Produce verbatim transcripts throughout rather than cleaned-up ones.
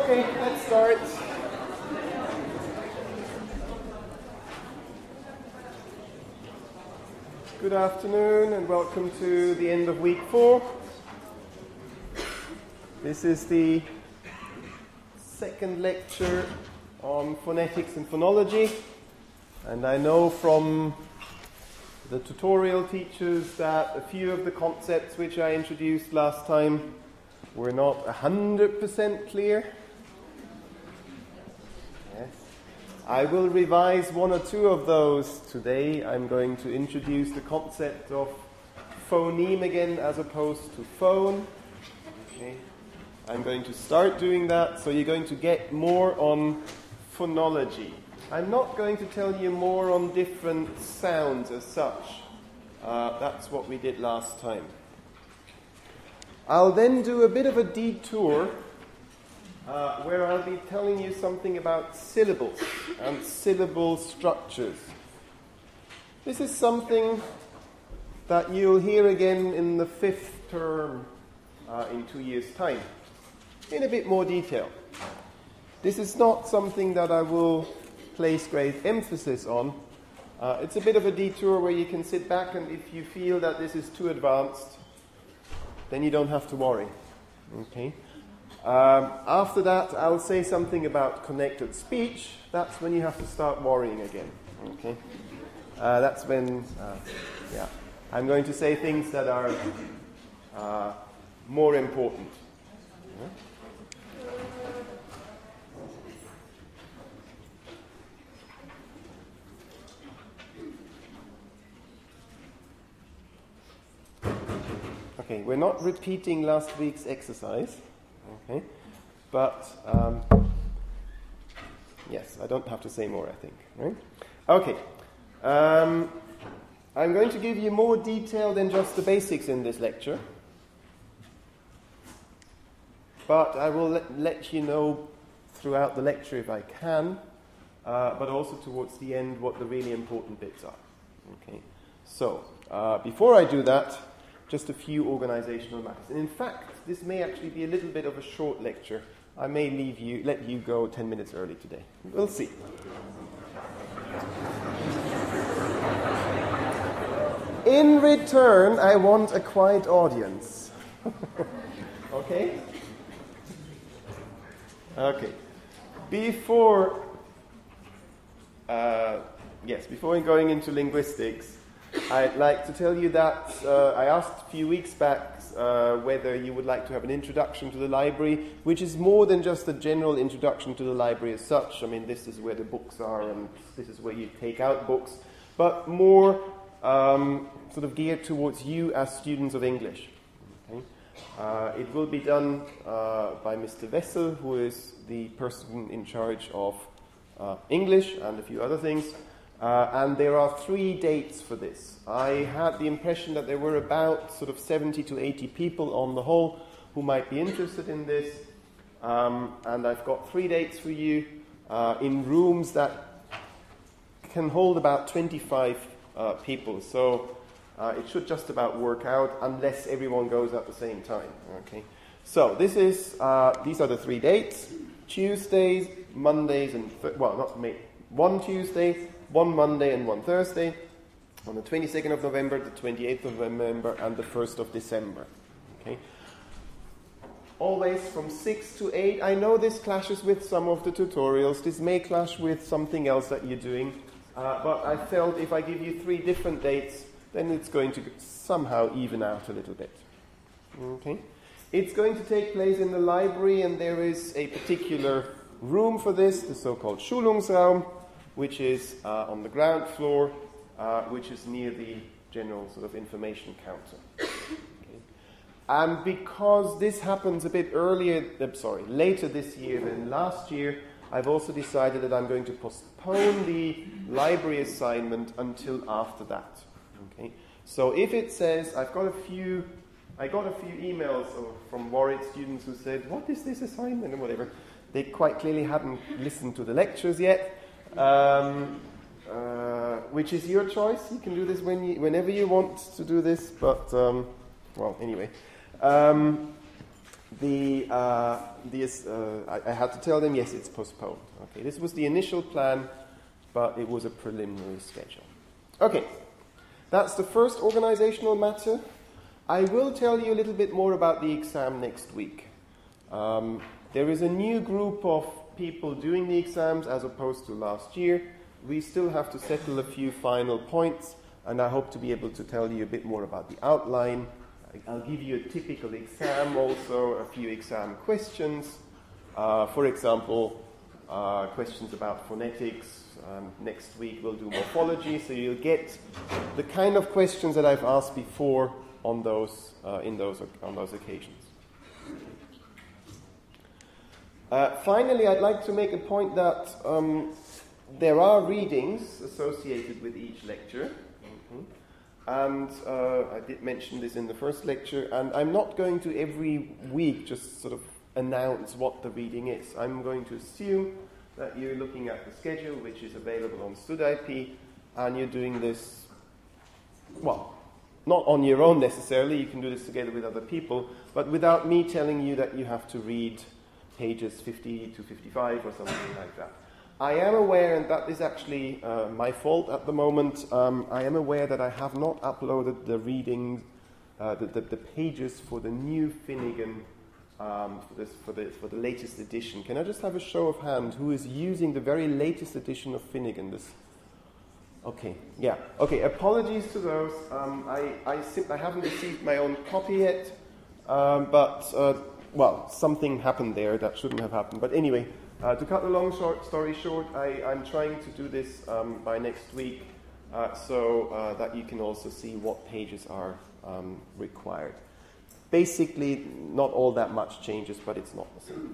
Okay, let's start. Good afternoon and welcome to the end of week four. This is the second lecture on phonetics and phonology, and I know from the tutorial teachers that a few of the concepts which I introduced last time were not one hundred percent clear. Yes. I will revise one or two of those today. I'm going to introduce the concept of phoneme again as opposed to phone. Okay. I'm going to start doing that, so you're going to get more on phonology. I'm not going to tell you more on different sounds as such. Uh, that's what we did last time. I'll then do a bit of a detour uh, where I'll be telling you something about syllables and syllable structures. This is something that you'll hear again in the fifth term uh, in two years' time, in a bit more detail. This is not something that I will place great emphasis on. Uh, it's a bit of a detour where you can sit back, and if you feel that this is too advanced, then you don't have to worry. Okay. Um, after that, I'll say something about connected speech. That's when you have to start worrying again. Okay. Uh, that's when, uh, yeah, I'm going to say things that are uh, more important. Yeah? Okay, we're not repeating last week's exercise, okay, but um, yes, I don't have to say more, I think, right? Okay, um, I'm going to give you more detail than just the basics in this lecture, but I will let, let you know throughout the lecture if I can, uh, but also towards the end what the really important bits are, okay? So, uh, before I do that, just a few organizational matters. And in fact, this may actually be a little bit of a short lecture. I may leave you, let you go ten minutes early today. We'll see. In return, I want a quiet audience. Okay? Okay. Before, uh, yes, before going into linguistics, I'd like to tell you that uh, I asked a few weeks back uh, whether you would like to have an introduction to the library, which is more than just a general introduction to the library as such. I mean, this is where the books are and this is where you take out books, but more um, sort of geared towards you as students of English. Okay? Uh, it will be done uh, by Mister Wessel, who is the person in charge of uh, English and a few other things. Uh, and there are three dates for this. I had the impression that there were about sort of seventy to eighty people on the whole who might be interested in this. Um, and I've got three dates for you uh, in rooms that can hold about twenty-five uh, people. So uh, it should just about work out unless everyone goes at the same time. Okay. So this is uh, these are the three dates: Tuesdays, Mondays, and th- well, not May. One Tuesday, one Monday and one Thursday, on the twenty-second of November, the twenty-eighth of November, and the first of December. Okay. Always from six to eight. I know this clashes with some of the tutorials. This may clash with something else that you're doing. Uh, but I felt if I give you three different dates, then it's going to somehow even out a little bit. Okay. It's going to take place in the library, and there is a particular room for this, the so-called Schulungsraum, which is uh, on the ground floor, uh, which is near the general sort of information counter. Okay. And because this happens a bit earlier, uh, sorry, later this year than last year, I've also decided that I'm going to postpone the library assignment until after that. Okay. So if it says, I've got a few, I got a few emails from Warwick students who said, what is this assignment and whatever. They quite clearly hadn't listened to the lectures yet. Um, uh, which is your choice. You can do this when you, whenever you want to do this, but, um, well, anyway. Um, the, uh, the uh, I, I had to tell them, yes, it's postponed. Okay, this was the initial plan, but it was a preliminary schedule. Okay, that's the first organizational matter. I will tell you a little bit more about the exam next week. Um, there is a new group of people doing the exams as opposed to last year. We still have to settle a few final points, and I hope to be able to tell you a bit more about the outline. I'll give you a typical exam also, a few exam questions. Uh, for example, uh, questions about phonetics. Um, next week we'll do morphology, so you'll get the kind of questions that I've asked before on those, uh, in those, on those occasions. Uh, finally, I'd like to make a point that um, there are readings associated with each lecture. Mm-hmm. And uh, I did mention this in the first lecture, and I'm not going to every week just sort of announce what the reading is. I'm going to assume that you're looking at the schedule, which is available on StudIP, and you're doing this, well, not on your own necessarily, you can do this together with other people, but without me telling you that you have to read pages fifty to fifty-five or something like that. I am aware, and that is actually uh, my fault at the moment, um, I am aware that I have not uploaded the readings, uh, the, the, the pages for the new Finnegan, um, for, this, for, the, for the latest edition. Can I just have a show of hand who is using the very latest edition of Finnegan? This, okay, yeah, okay, apologies to those. Um, I, I, sim- I haven't received my own copy yet, um, but, uh, well, something happened there that shouldn't have happened. But anyway, Uh, to cut the long short story short, I, I'm trying to do this um, by next week uh, so uh, that you can also see what pages are um, required. Basically, not all that much changes, but it's not the same.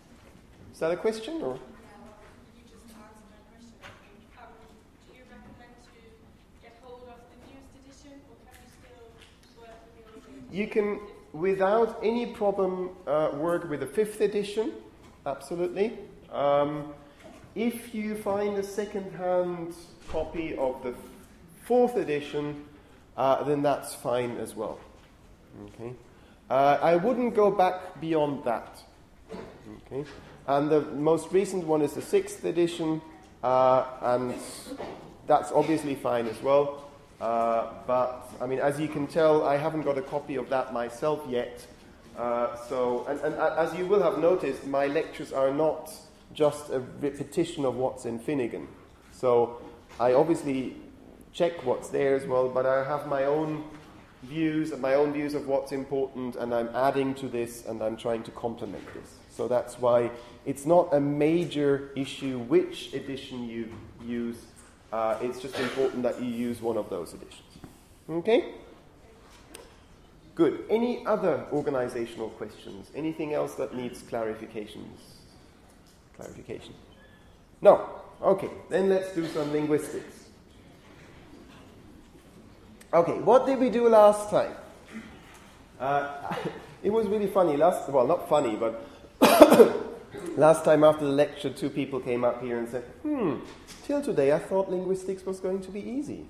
Is that a question? Or? You just answered my question. Um, do you recommend to get hold of the newest edition, or can you still work with the older edition? You can, without any problem, uh, work with the fifth edition. Absolutely. Um, if you find a second-hand copy of the fourth edition, uh, then that's fine as well. Okay. Uh, I wouldn't go back beyond that. Okay. And the most recent one is the sixth edition, uh, and that's obviously fine as well. Uh, but I mean, as you can tell, I haven't got a copy of that myself yet. Uh, so, and, and as you will have noticed, my lectures are not just a repetition of what's in Finnegan. So I obviously check what's there as well, but I have my own views and my own views of what's important, and I'm adding to this, and I'm trying to complement this. So that's why it's not a major issue which edition you use. Uh, it's just important that you use one of those editions. Okay? Good. Any other organizational questions? Anything else that needs clarifications? Clarification? No. Okay. Then let's do some linguistics. Okay. What did we do last time? Uh, it was really funny. Last, well, not funny, but last time after the lecture, two people came up here and said, "Hmm, till today I thought linguistics was going to be easy."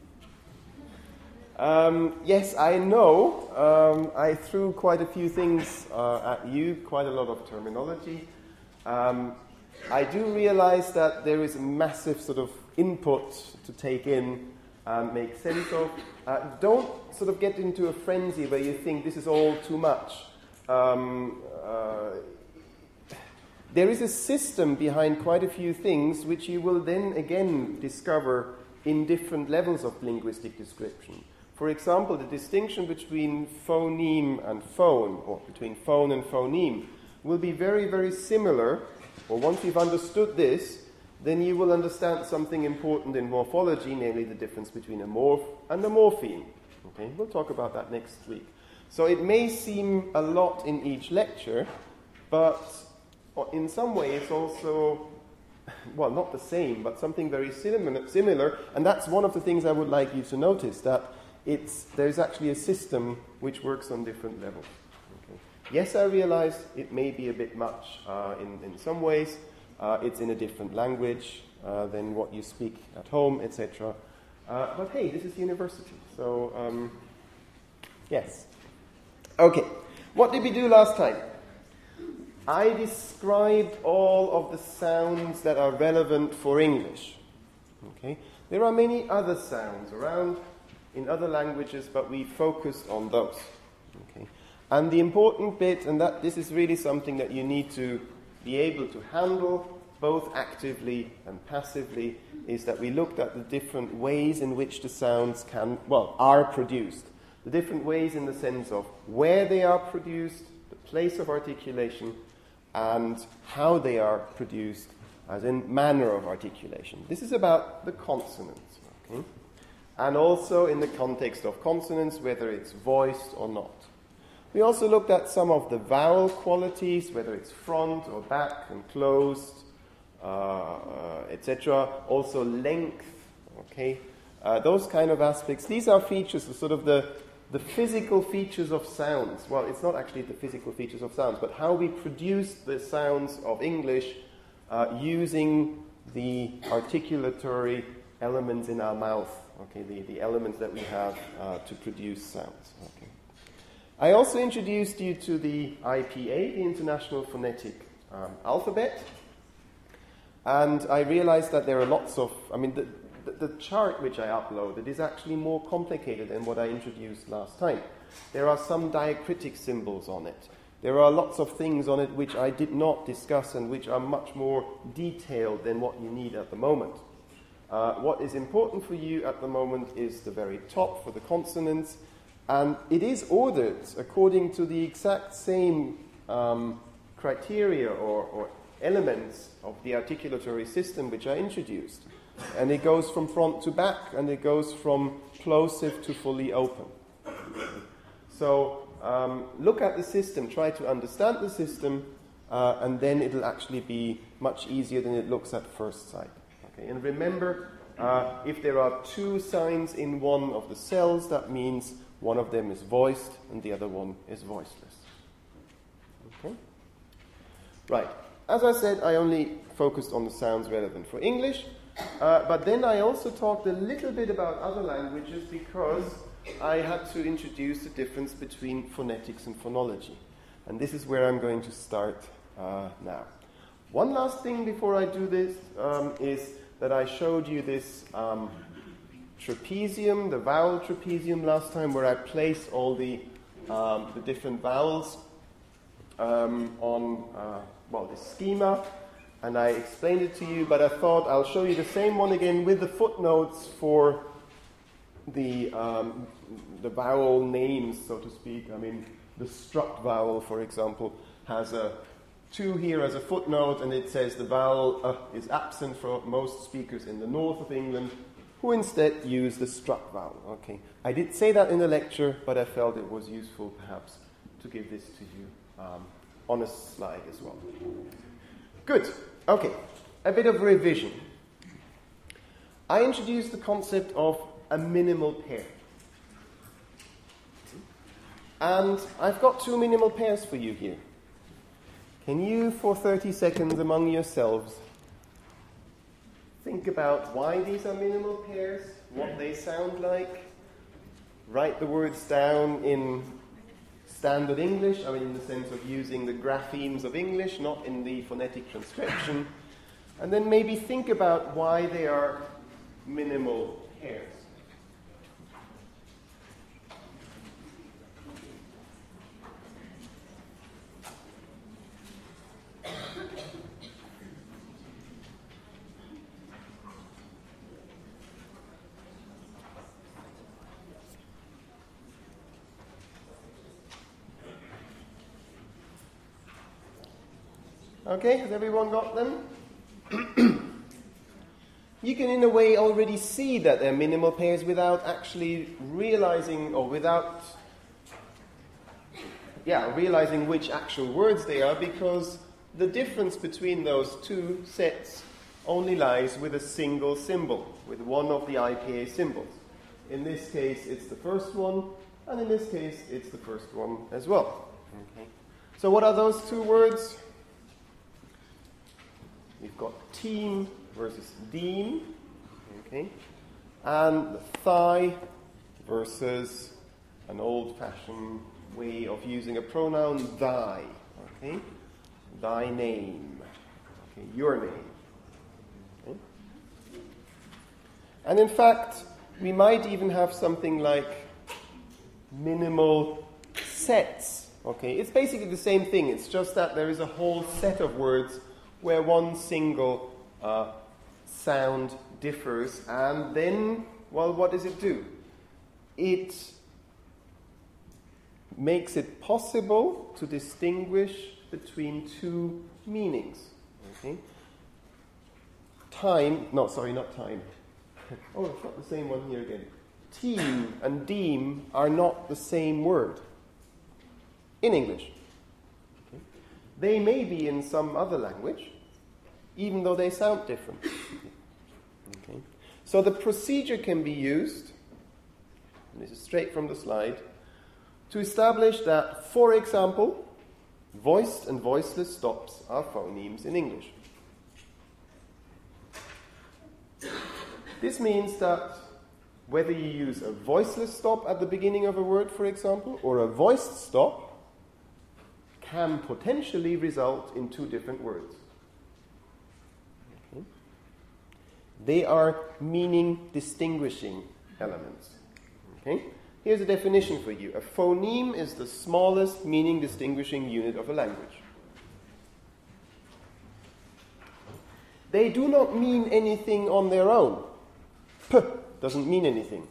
Um, yes, I know. Um, I threw quite a few things uh, at you, quite a lot of terminology. Um, I do realize that there is a massive sort of input to take in and make sense of. Uh, don't sort of get into a frenzy where you think this is all too much. Um, uh, there is a system behind quite a few things which you will then again discover in different levels of linguistic description. For example, the distinction between phoneme and phone, or between phone and phoneme, will be very, very similar. Or once you've understood this, then you will understand something important in morphology, namely the difference between a morph and a morpheme. Okay, we'll talk about that next week. So it may seem a lot in each lecture, but in some way it's also, well, not the same, but something very similar. And that's one of the things I would like you to notice, that It's, there's actually a system which works on different levels. Okay. Yes, I realize it may be a bit much uh, in, in some ways. Uh, it's in a different language uh, than what you speak at home, et cetera. Uh, but hey, this is university, so um, yes. Okay, what did we do last time? I described all of the sounds that are relevant for English. Okay? There are many other sounds around in other languages, but we focused on those. Okay? And the important bit, and that this is really something that you need to be able to handle both actively and passively, is that we looked at the different ways in which the sounds can, well, are produced. The different ways in the sense of where they are produced, the place of articulation, and how they are produced, as in manner of articulation. This is about the consonants, okay? And also in the context of consonants, whether it's voiced or not. We also looked at some of the vowel qualities, whether it's front or back and closed, uh, uh, et cetera. Also length, okay? Uh, those kind of aspects. These are features, sort of the, the physical features of sounds. Well, it's not actually the physical features of sounds, but how we produce the sounds of English uh, using the articulatory elements in our mouth, okay? The, the elements that we have uh, to produce sounds, okay? I also introduced you to the I P A, the International Phonetic um, Alphabet, and I realized that there are lots of, I mean, the, the, the chart which I uploaded is actually more complicated than what I introduced last time. There are some diacritic symbols on it. There are lots of things on it which I did not discuss and which are much more detailed than what you need at the moment. Uh, what is important for you at the moment is the very top for the consonants. And it is ordered according to the exact same um, criteria or, or elements of the articulatory system which are introduced. And it goes from front to back, and it goes from plosive to fully open. So um, look at the system, try to understand the system, uh, and then it'll actually be much easier than it looks at first sight. Okay? And remember, uh, if there are two signs in one of the cells, that means one of them is voiced and the other one is voiceless. Okay? Right. As I said, I only focused on the sounds relevant for English, uh, but then I also talked a little bit about other languages because I had to introduce the difference between phonetics and phonology. And this is where I'm going to start uh, now. One last thing before I do this um, is that I showed you this um, trapezium, the vowel trapezium last time, where I place all the um, the different vowels um, on uh, well this schema, and I explained it to you. But I thought I'll show you the same one again with the footnotes for the um, the vowel names, so to speak. I mean, the strut vowel, for example, has a two here as a footnote, and it says the vowel uh, is absent for most speakers in the north of England, who instead use the strut vowel. Okay, I did say that in the lecture, but I felt it was useful perhaps to give this to you um, on a slide as well. Good. Okay, a bit of revision. I introduced the concept of a minimal pair. And I've got two minimal pairs for you here. Can you, for thirty seconds among yourselves, think about why these are minimal pairs, what they sound like, write the words down in standard English, I mean in the sense of using the graphemes of English, not in the phonetic transcription, and then maybe think about why they are minimal pairs. Okay, has everyone got them? You can, in a way, already see that they're minimal pairs without actually realizing, or without, yeah, realizing which actual words they are, because the difference between those two sets only lies with a single symbol, with one of the I P A symbols. In this case, it's the first one, and in this case, it's the first one as well. Okay. So what are those two words? We've got team versus dean, okay, and the thigh versus an old-fashioned way of using a pronoun thy, okay. thy name. Okay, your name. Okay. And in fact, we might even have something like minimal sets. Okay, it's basically the same thing. It's just that there is a whole set of words where one single uh, sound differs, and then, well, what does it do? It makes it possible to distinguish between two meanings. Okay? Time, no, sorry, not time. Oh, it's not the same one here again. Team and deem are not the same word in English. Okay? They may be in some other language, even though they sound different. Okay? So the procedure can be used, and this is straight from the slide, to establish that, for example, voiced and voiceless stops are phonemes in English. This means that whether you use a voiceless stop at the beginning of a word, for example, or a voiced stop, can potentially result in two different words. Okay. They are meaning distinguishing elements. Okay? Here's a definition for you. A phoneme is the smallest meaning distinguishing unit of a language. They do not mean anything on their own. P doesn't mean anything.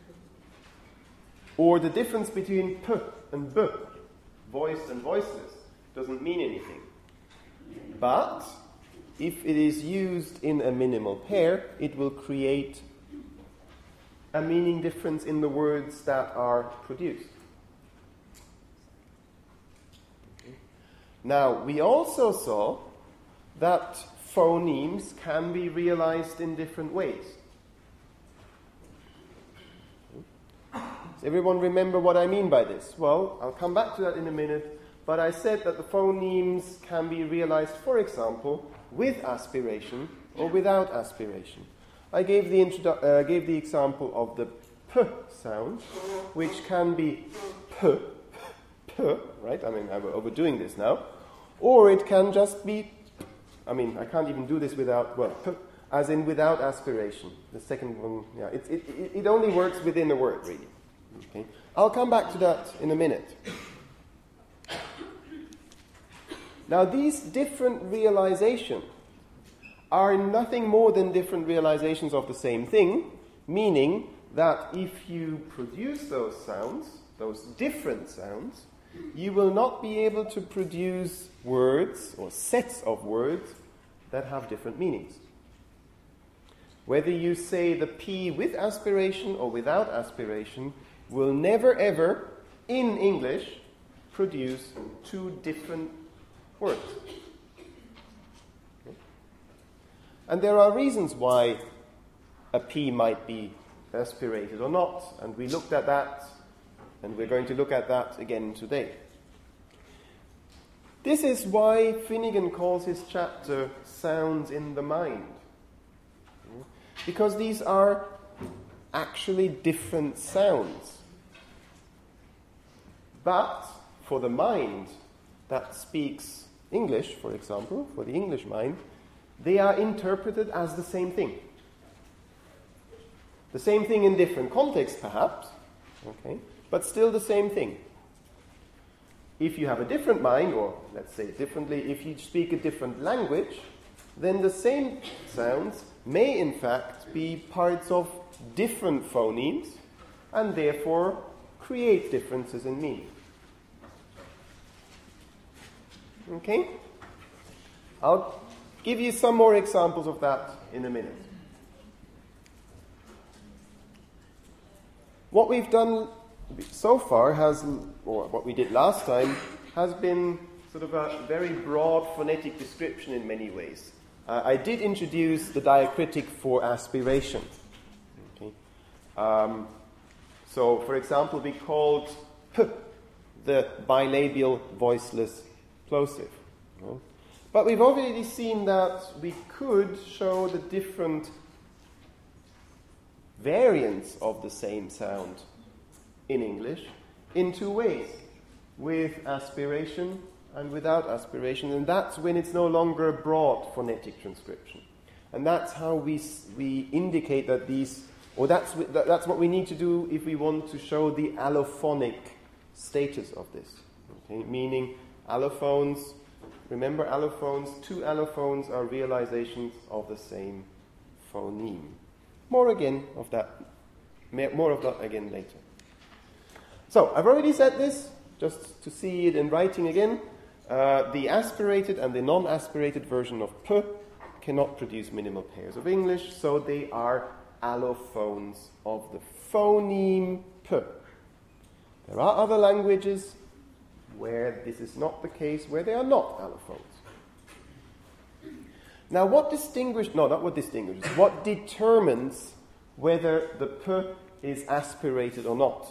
Or the difference between P and B, voiced and voiceless, doesn't mean anything. But if it is used in a minimal pair, it will create a meaning difference in the words that are produced. Okay. Now, we also saw that phonemes can be realized in different ways. Does everyone remember what I mean by this? Well, I'll come back to that in a minute, but I said that the phonemes can be realized, for example, with aspiration or without aspiration. I gave the, introdu- uh, gave the example of the P sound, which can be P, P, right? I mean, I'm overdoing this now. Or it can just be, I mean, I can't even do this without, well, P, as in without aspiration. The second one, yeah, it, it, it only works within a word, really. Okay. I'll come back to that in a minute. Now, these different realizations are nothing more than different realizations of the same thing, meaning that if you produce those sounds, those different sounds, you will not be able to produce words or sets of words that have different meanings. Whether you say the P with aspiration or without aspiration will never ever, in English, produce two different words. Okay? And there are reasons why a P might be aspirated or not, and we looked at that, and we're going to look at that again today. This is why Finnegan calls his chapter Sounds in the Mind. Because these are actually different sounds. But for the mind that speaks English, for example, for the English mind, they are interpreted as the same thing. The same thing in different contexts, perhaps, okay, but still the same thing. If you have a different mind, or let's say it differently, if you speak a different language, then the same sounds may in fact be parts of different phonemes and therefore create differences in meaning. Okay? I'll give you some more examples of that in a minute. What we've done so far has, or what we did last time, has been sort of a very broad phonetic description in many ways. Uh, I did introduce the diacritic for aspiration. Okay. Um, so, for example, we called P the bilabial voiceless plosive. You know? But we've already seen that we could show the different variants of the same sound in English in two ways, with aspiration and without aspiration, and that's when it's no longer a broad phonetic transcription. And that's how we we indicate that these, or that's that's what we need to do if we want to show the allophonic status of this. Okay? Meaning allophones, remember allophones, two allophones are realizations of the same phoneme. More again of that, more of that again later. So, I've already said this, just to see it in writing again. Uh, the aspirated and the non-aspirated version of P cannot produce minimal pairs of English, so they are allophones of the phoneme P. There are other languages where this is not the case, where they are not allophones. Now, what distinguishes, no, not what distinguishes, what determines whether the P is aspirated or not?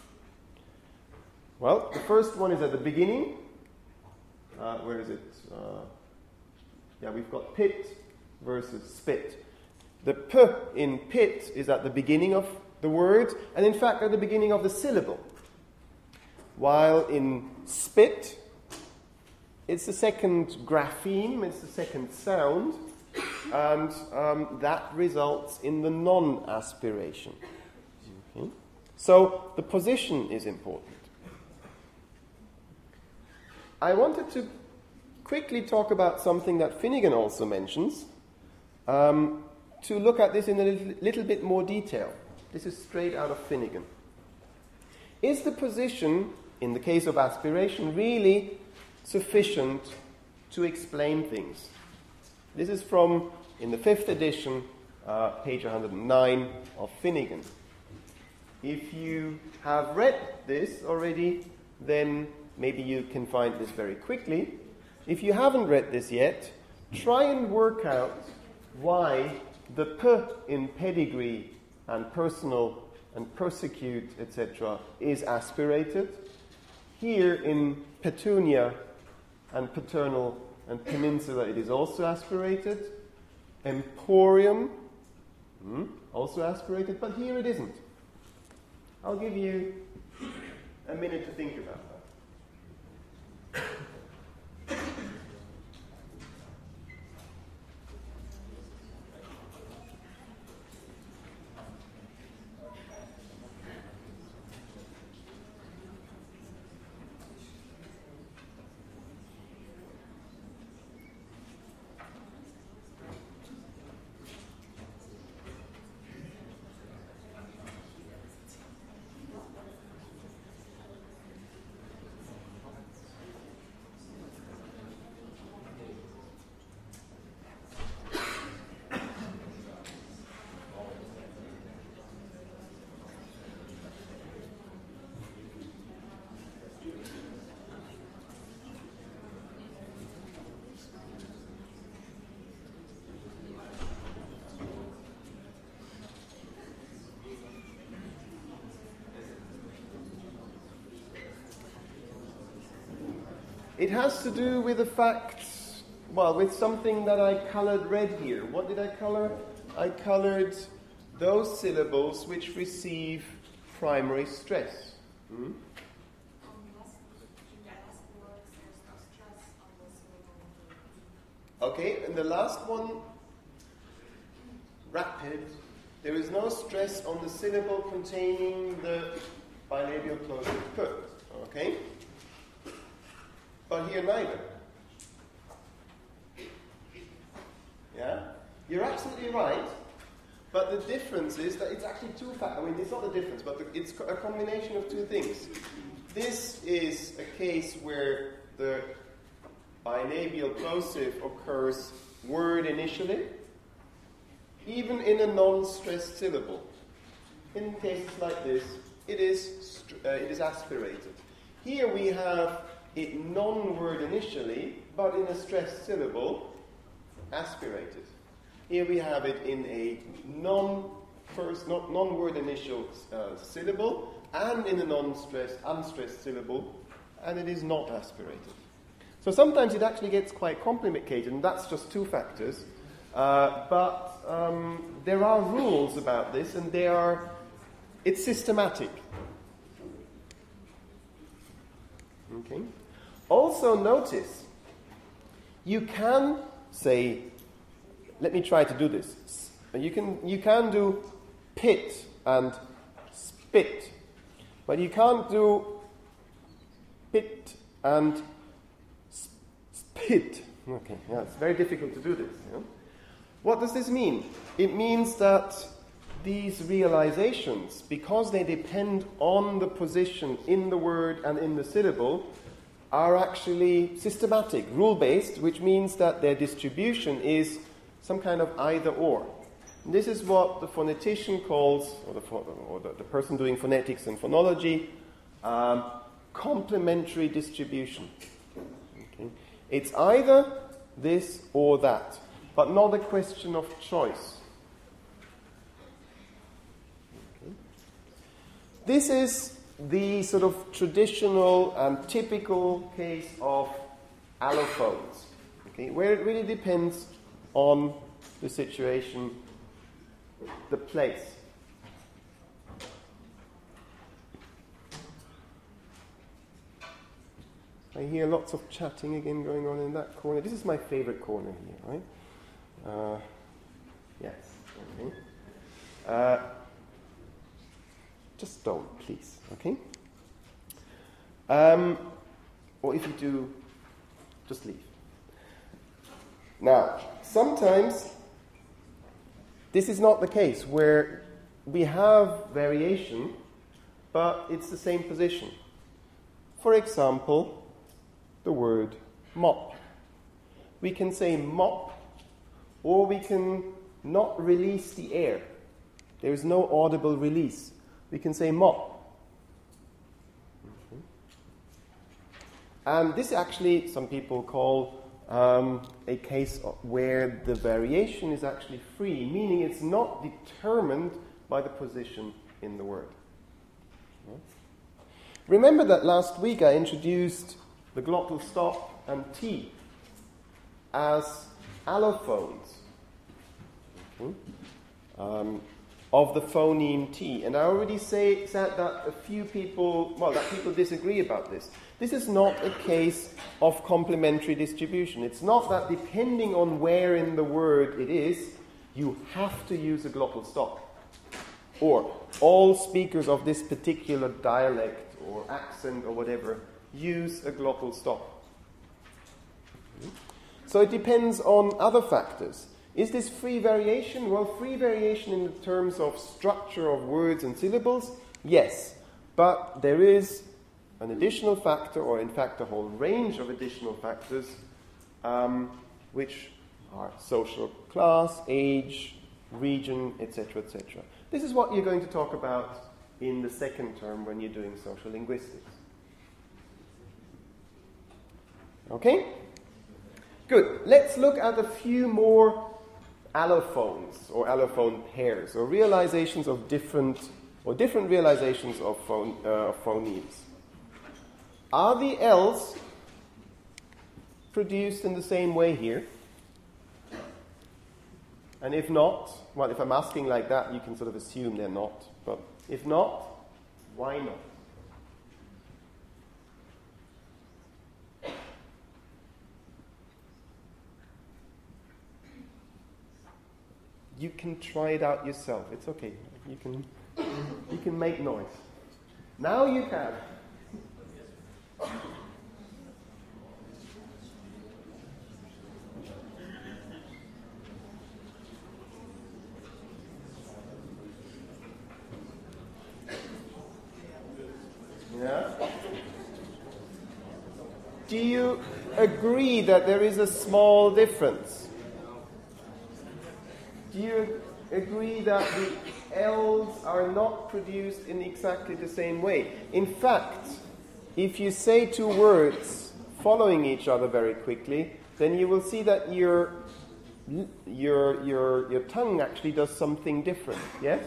Well, the first one is at the beginning. Uh, where is it? Uh, yeah, we've got pit versus spit. The P in pit is at the beginning of the word, and in fact at the beginning of the syllable. While in spit, it's the second grapheme, it's the second sound, and um, that results in the non-aspiration. Okay? So the position is important. I wanted to quickly talk about something that Finnegan also mentions, um, to look at this in a little, little bit more detail. This is straight out of Finnegan. Is the position, in the case of aspiration, really sufficient to explain things? This is from, in the fifth edition, uh, page one hundred nine of Finnegan. If you have read this already, then maybe you can find this very quickly. If you haven't read this yet, try and work out why the P in pedigree and personal and persecute, et cetera, is aspirated. Here in petunia and paternal and peninsula, it is also aspirated. Emporium, hmm, also aspirated, but here it isn't. I'll give you a minute to think about that. It has to do with the fact, well, with something that I colored red here. What did I color? I colored those syllables which receive primary stress. Hmm? Okay, and the last one, rapid. There is no stress on the syllable containing the bilabial plosive P. Okay? But here neither. Yeah? You're absolutely right, but the difference is that it's actually two factors. I mean, it's not the difference, but the, it's a combination of two things. This is a case where the bilabial plosive occurs word initially, even in a non-stressed syllable. In cases like this, it is, uh, it is aspirated. Here we have it non-word initially, but in a stressed syllable, aspirated. Here we have it in a non-first, not non-word initial uh, syllable, and in a non-stressed, unstressed syllable, and it is not aspirated. So sometimes it actually gets quite complicated, and that's just two factors. Uh, but um, there are rules about this, and they are, it's systematic. Okay. Also notice, you can say, let me try to do this. You can, you can do pit and spit, but you can't do pit and spit. Okay, yeah, it's very difficult to do this. Yeah? What does this mean? It means that these realizations, because they depend on the position in the word and in the syllable, are actually systematic, rule-based, which means that their distribution is some kind of either-or. This is what the phonetician calls, or the, or the, the person doing phonetics and phonology, um, complementary distribution. Okay? It's either this or that, but not a question of choice. Okay? This is the sort of traditional and typical case of allophones, okay, where it really depends on the situation, the place. I hear lots of chatting again going on in that corner. This is my favorite corner here, right? Uh, yes. Okay. Uh, just don't, please. Okay? Um, or if you do, just leave. Now, sometimes this is not the case, where we have variation, but it's the same position. For example, the word mop. We can say mop, or we can not release the air. There is no audible release. We can say mop. Mm-hmm. And this actually, some people call um, a case of where the variation is actually free, meaning it's not determined by the position in the word. Yeah. Remember that last week I introduced the glottal stop and T as allophones, okay, um, of the phoneme T. And I already say, said that a few people, well, that people disagree about this. This is not a case of complementary distribution. It's not that depending on where in the word it is, you have to use a glottal stop. Or all speakers of this particular dialect or accent or whatever use a glottal stop. So it depends on other factors. Is this free variation? Well, free variation in the terms of structure of words and syllables, yes. But there is an additional factor, or in fact a whole range of additional factors, um, which are social class, age, region, et cetera, et cetera. This is what you're going to talk about in the second term when you're doing social linguistics. Okay? Good. Let's look at a few more allophones or allophone pairs, or realizations of different, or different realizations of, phone, uh, of phonemes. Are the L's produced in the same way here? And if not, well, if I'm asking like that, you can sort of assume they're not. But if not, why not? You can try it out yourself. It's okay. You can, you can make noise. Now you can. Yeah? Do you agree that there is a small difference? Do you agree that the L's are not produced in exactly the same way? In fact, if you say two words following each other very quickly, then you will see that your your your your tongue actually does something different. Yes?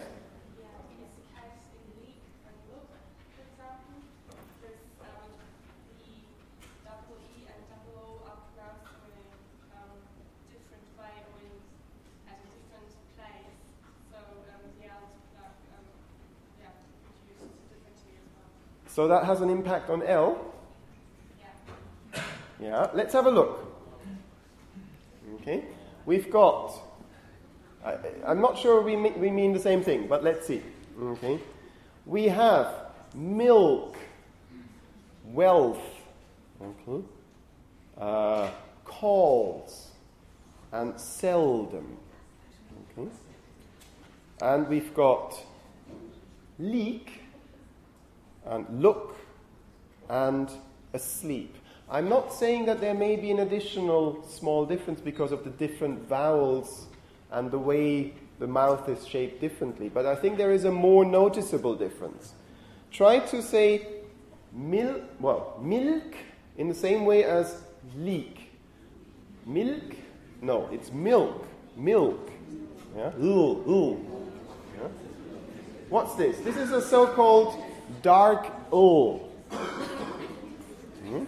So that has an impact on L? Yeah. Yeah, let's have a look. Okay, we've got, I, I'm not sure we, me, we mean the same thing, but let's see. Okay, we have milk, wealth, okay, uh, calls, and seldom. Okay, and we've got leak, and look, and asleep. I'm not saying that there may be an additional small difference because of the different vowels and the way the mouth is shaped differently, but I think there is a more noticeable difference. Try to say milk, well, milk in the same way as leak. Milk? No, it's milk. Milk. Yeah? Ooh, ooh. Yeah? What's this? This is a so-called dark O. Hmm?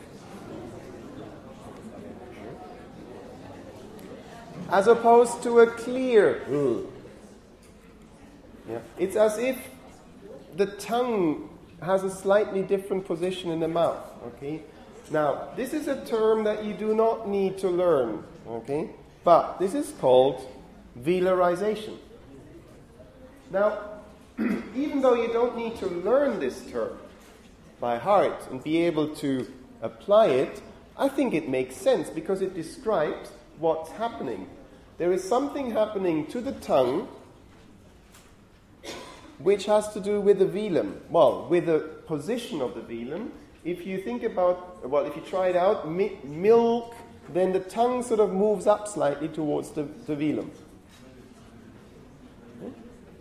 As opposed to a clear ooh. Yeah. It's as if the tongue has a slightly different position in the mouth. Okay. Now, this is a term that you do not need to learn. Okay. But this is called velarization. Now, even though you don't need to learn this term by heart and be able to apply it, I think it makes sense because it describes what's happening. There is something happening to the tongue which has to do with the velum. Well, with the position of the velum. If you think about, well, if you try it out, mi- milk, then the tongue sort of moves up slightly towards the, the velum. Okay.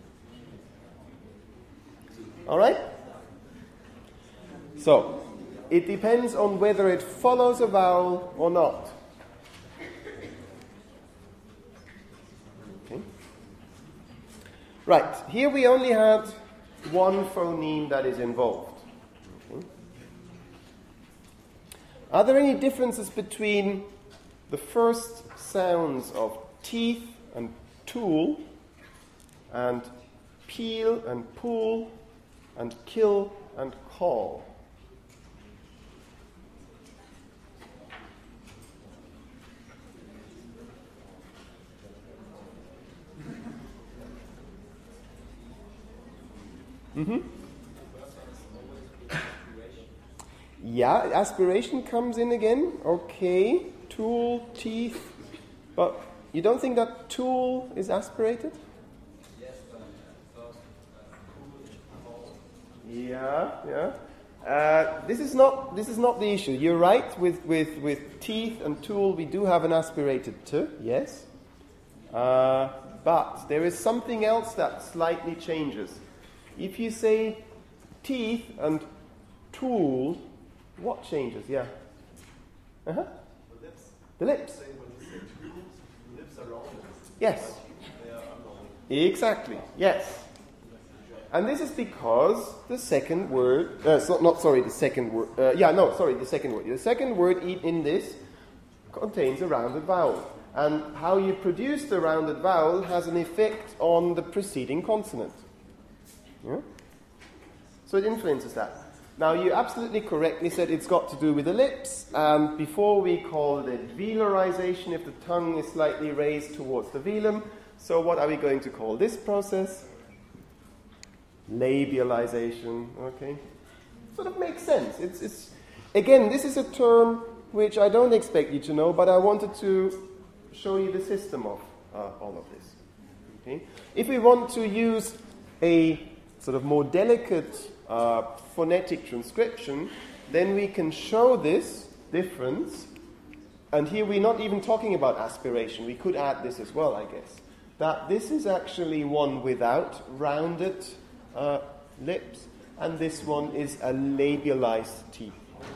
All right? So, it depends on whether it follows a vowel or not. Okay. Right, here we only had one phoneme that is involved. Okay. Are there any differences between the first sounds of teeth and tool, and peel and pull, and kill and call? Mm-hmm. Yeah, aspiration comes in again. Okay, tool, teeth. But you don't think that tool is aspirated? Yes, but first, uh, yeah, yeah. Uh, this is not this is not the issue. You're right. With with with teeth and tool, we do have an aspirated t. Yes. Uh, but there is something else that slightly changes. If you say teeth and tool, what changes? Yeah. Uh-huh. The lips. The lips. Say when you say tool, the lips are rounded. Yes. They are unrounded. Exactly. Yes. And this is because the second word, uh, so, not sorry, the second word. Uh, yeah, no, sorry, the second word. The second word in this contains a rounded vowel, and how you produce the rounded vowel has an effect on the preceding consonant. Yeah? So it influences that. Now, you absolutely correctly said it's got to do with the lips. Um, before we called it velarization if the tongue is slightly raised towards the velum. So what are we going to call this process? Labialization. Okay. Sort of makes sense. It's, it's again, this is a term which I don't expect you to know, but I wanted to show you the system of uh, all of this. Okay. If we want to use a sort of more delicate uh, phonetic transcription, then we can show this difference. And here we're not even talking about aspiration. We could add this as well, I guess. That this is actually one without rounded uh, lips, and this one is a labialized T.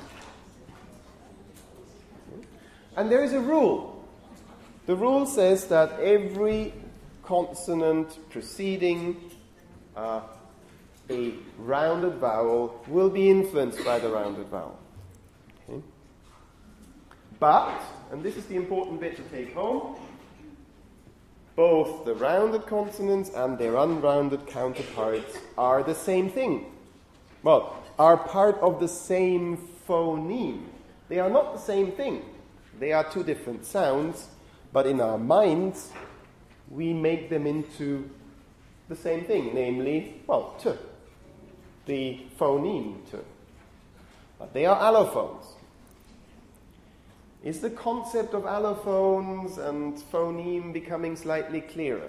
And there is a rule. The rule says that every consonant preceding uh, a rounded vowel will be influenced by the rounded vowel. Okay. But, and this is the important bit to take home, both the rounded consonants and their unrounded counterparts are the same thing. Well, are part of the same phoneme. They are not the same thing. They are two different sounds, but in our minds, we make them into the same thing, namely, well, t, the phoneme t. But they are allophones. Is the concept of allophones and phoneme becoming slightly clearer?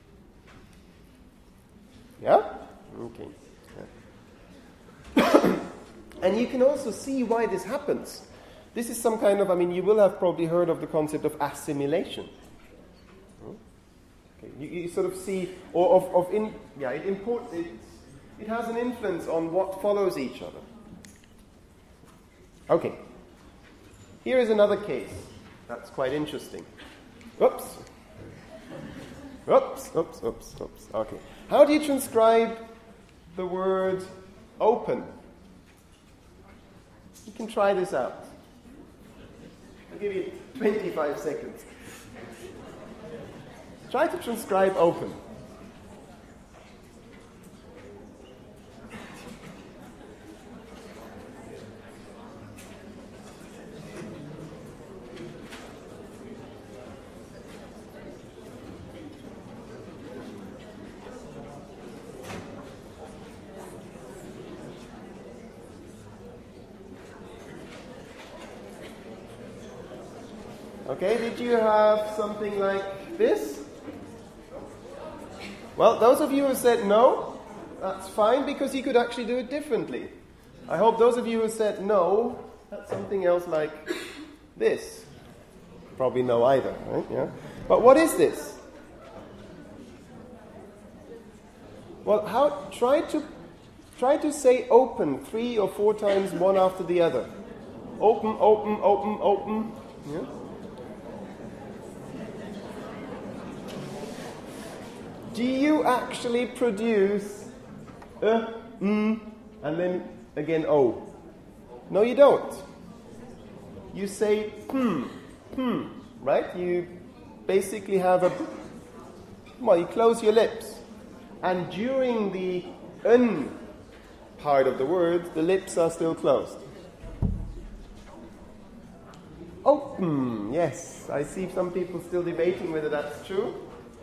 Yeah? Okay. Yeah. And you can also see why this happens. This is some kind of, I mean, you will have probably heard of the concept of assimilation. Okay. You, you sort of see, or of, of in, yeah, it, import, it, it has an influence on what follows each other. Okay. Here is another case that's quite interesting. Oops. Oops, oops, oops, oops. Okay. How do you transcribe the word open? You can try this out. I'll give you twenty-five seconds. Try to transcribe open. Okay, did you have something like this? Well, those of you who said no, that's fine, because you could actually do it differently. I hope those of you who said no, that's something else like this. Probably no either, right? Yeah. But what is this? Well, how try to try to say open three or four times, one after the other. Open, open, open, open. Yeah. Do you actually produce a, mm, and then again o? No, you don't. You say hmm, hmm, right? You basically have a, well, you close your lips. And during the un part of the word, the lips are still closed. Open, yes. I see some people still debating whether that's true.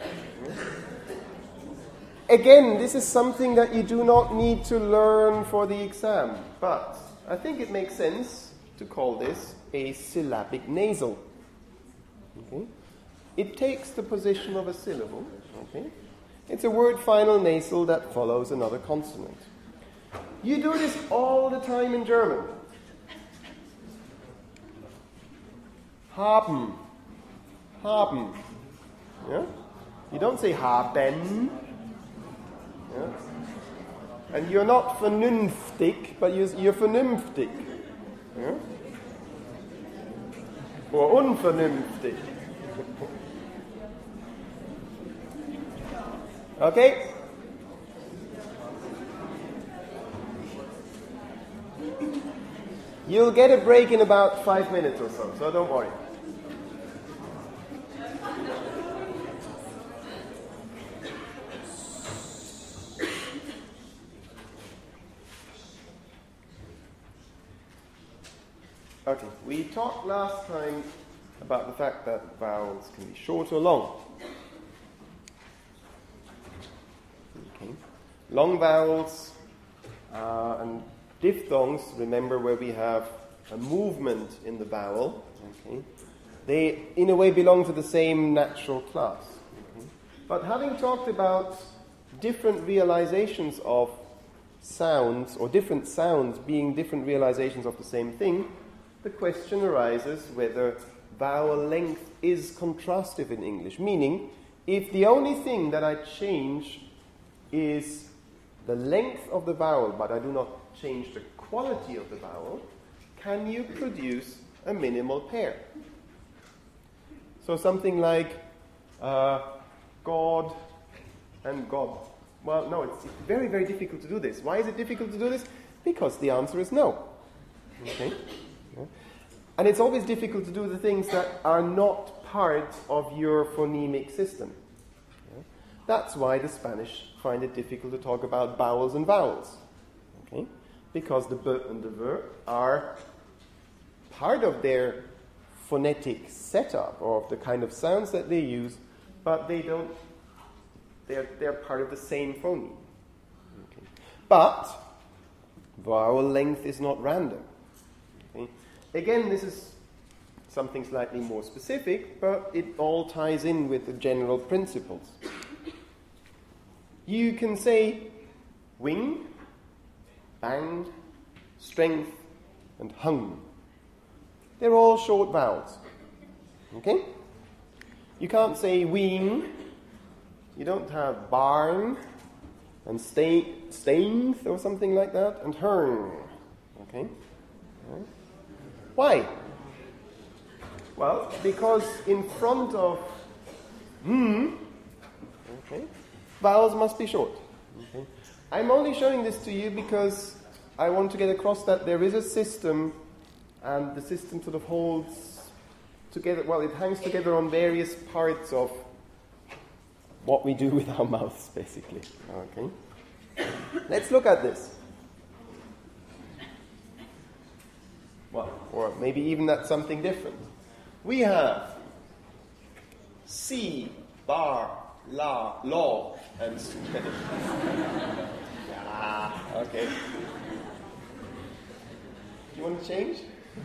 Again, this is something that you do not need to learn for the exam, but I think it makes sense to call this a syllabic nasal. Okay? It takes the position of a syllable. Okay? It's a word final nasal that follows another consonant. You do this all the time in German. Haben. Haben. Yeah? You don't say haben. Yeah? And you're not vernünftig, but you're, you're vernünftig. Yeah? Or unvernünftig. Okay? You'll get a break in about five minutes or so, so don't worry. Okay, we talked last time about the fact that vowels can be short or long. Okay. Long vowels uh, and diphthongs, remember, where we have a movement in the vowel, okay, they in a way belong to the same natural class. Okay. But having talked about different realizations of sounds, or different sounds being different realizations of the same thing, the question arises whether vowel length is contrastive in English. Meaning, if the only thing that I change is the length of the vowel, but I do not change the quality of the vowel, can you produce a minimal pair? So something like uh, God and God. Well, no, it's very, very difficult to do this. Why is it difficult to do this? Because the answer is no. Okay? Yeah. And it's always difficult to do the things that are not part of your phonemic system. Yeah. That's why the Spanish find it difficult to talk about vowels and vowels. Okay? Because the b and the v are part of their phonetic setup or of the kind of sounds that they use, but they don't, they're, they're part of the same phoneme. Okay. But vowel length is not random. Okay. Again, this is something slightly more specific, but it all ties in with the general principles. You can say wing, bang, strength, and hung. They're all short vowels. Okay? You can't say wing. You don't have barn and stainth or something like that, and hern. Okay? Right. Why? Well, because in front of hmm, okay, vowels must be short. Okay? I'm only showing this to you because I want to get across that there is a system, and the system sort of holds together, well, it hangs together on various parts of what we do with our mouths, basically. Okay? Let's look at this. Well, or maybe even at something different. We have si, bar, la, law, and straight. Ah, okay. Do you want to change?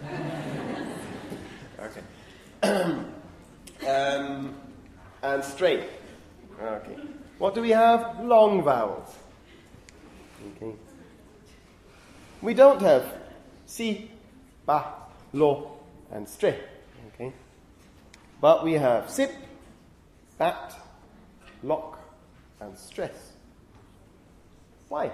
Okay. um, and straight. Okay. What do we have? Long vowels. Okay. We don't have si, ba, lo, and straight. Okay. But we have sip, bat, lock, and stress. Why?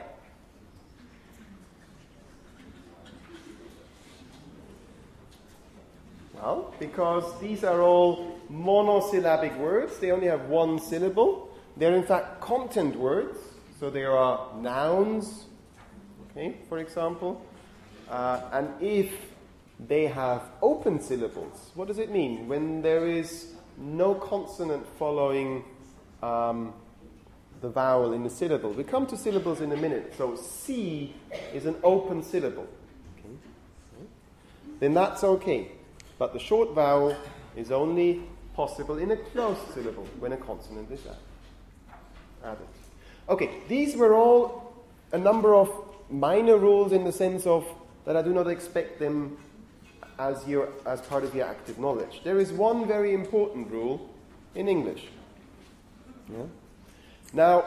Well, because these are all monosyllabic words. They only have one syllable. They're in fact content words. So there are nouns, okay, for example. Uh, and if they have open syllables, what does it mean? When there is no consonant following um, the vowel in the syllable. We come to syllables in a minute. So si is an open syllable. Okay. Then that's okay. But the short vowel is only possible in a closed syllable when a consonant is added. Okay, these were all a number of minor rules in the sense of that I do not expect them as your as part of your active knowledge. There is one very important rule in English. Yeah? Now,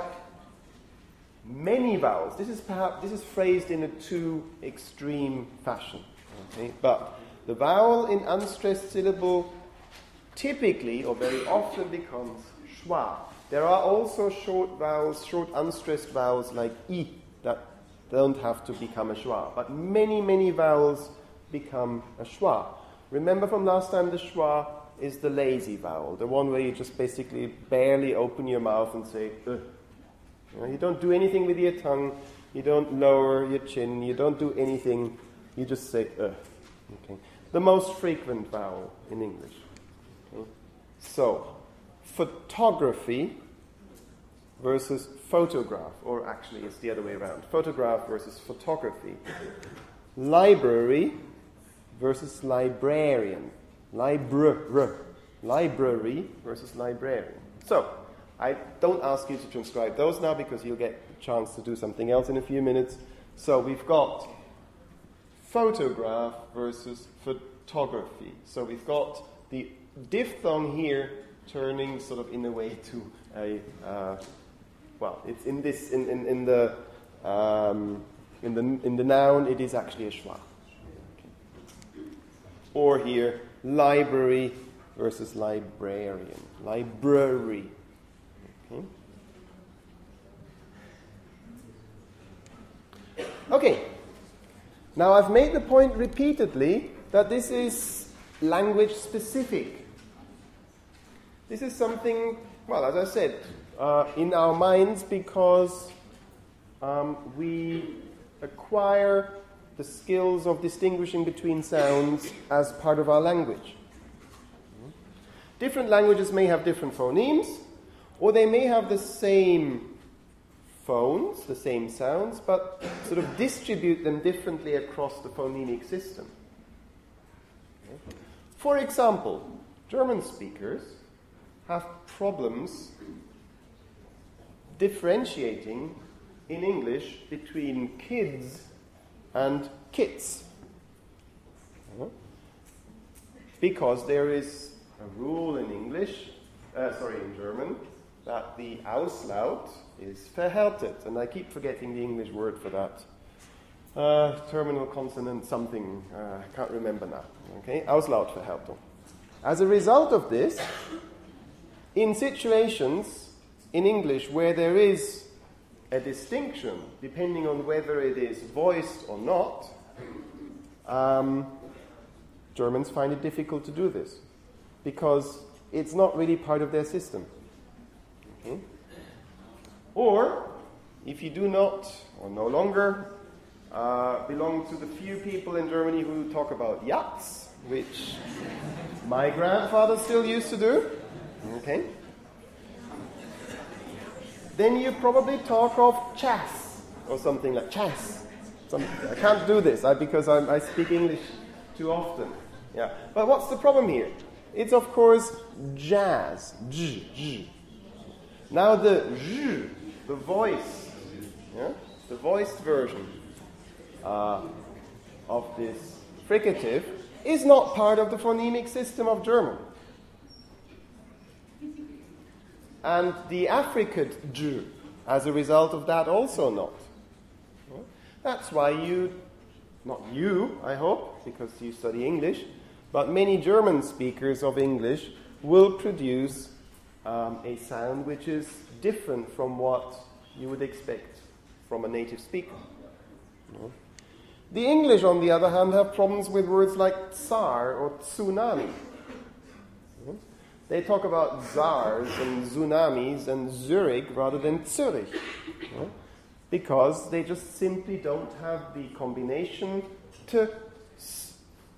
many vowels. This is perhaps this is phrased in a too extreme fashion. Okay, but the vowel in unstressed syllable typically or very often becomes schwa. There are also short vowels, short unstressed vowels like I that don't have to become a schwa. But many, many vowels become a schwa. Remember from last time, the schwa is the lazy vowel, the one where you just basically barely open your mouth and say, Ugh. You know, you don't do anything with your tongue, you don't lower your chin, you don't do anything, you just say, Ugh. Okay. The most frequent vowel in English. Okay. So, photography versus photograph, or actually it's the other way around. Photograph versus photography. Library versus librarian. Libra- library versus librarian. So, I don't ask you to transcribe those now because you'll get a chance to do something else in a few minutes. So we've got photograph versus photography. So we've got the diphthong here turning sort of in a way to a, uh, well, it's in this, in, in, in the um, in the in the noun, it is actually a schwa. Okay. Or here, library versus librarian. Library. Okay. Okay. Now I've made the point repeatedly that this is language specific. This is something, well, as I said, uh, in our minds because um, we acquire the skills of distinguishing between sounds as part of our language. Different languages may have different phonemes, or they may have the same phones, the same sounds, but sort of distribute them differently across the phonemic system. For example, German speakers have problems differentiating in English between kids and kits. Because there is a rule in English, uh, sorry, in German, that the Auslaut is verhärtet, and I keep forgetting the English word for that. Uh, terminal consonant something, uh, I can't remember now. Okay, Auslautverhärtung. As a result of this, in situations in English where there is a distinction, depending on whether it is voiced or not, um, Germans find it difficult to do this because it's not really part of their system. Okay? Or, if you do not, or no longer, uh, belong to the few people in Germany who talk about yachts, which my grandfather still used to do, okay? Then you probably talk of chas, or something like chas. Some, I can't do this I, because I'm, I speak English too often. Yeah, but what's the problem here? It's of course jazz, j, j. Now the j, the voice, yeah, the voiced version uh, of this fricative is not part of the phonemic system of German. And the affricate j, as a result of that, also not. That's why you, not you, I hope, because you study English, but many German speakers of English will produce um, a sound which is different from what you would expect from a native speaker. No? The English, on the other hand, have problems with words like tsar or tsunami. No? They talk about czars and tsunamis and Zurich rather than Zurich. No? Because they just simply don't have the combination to s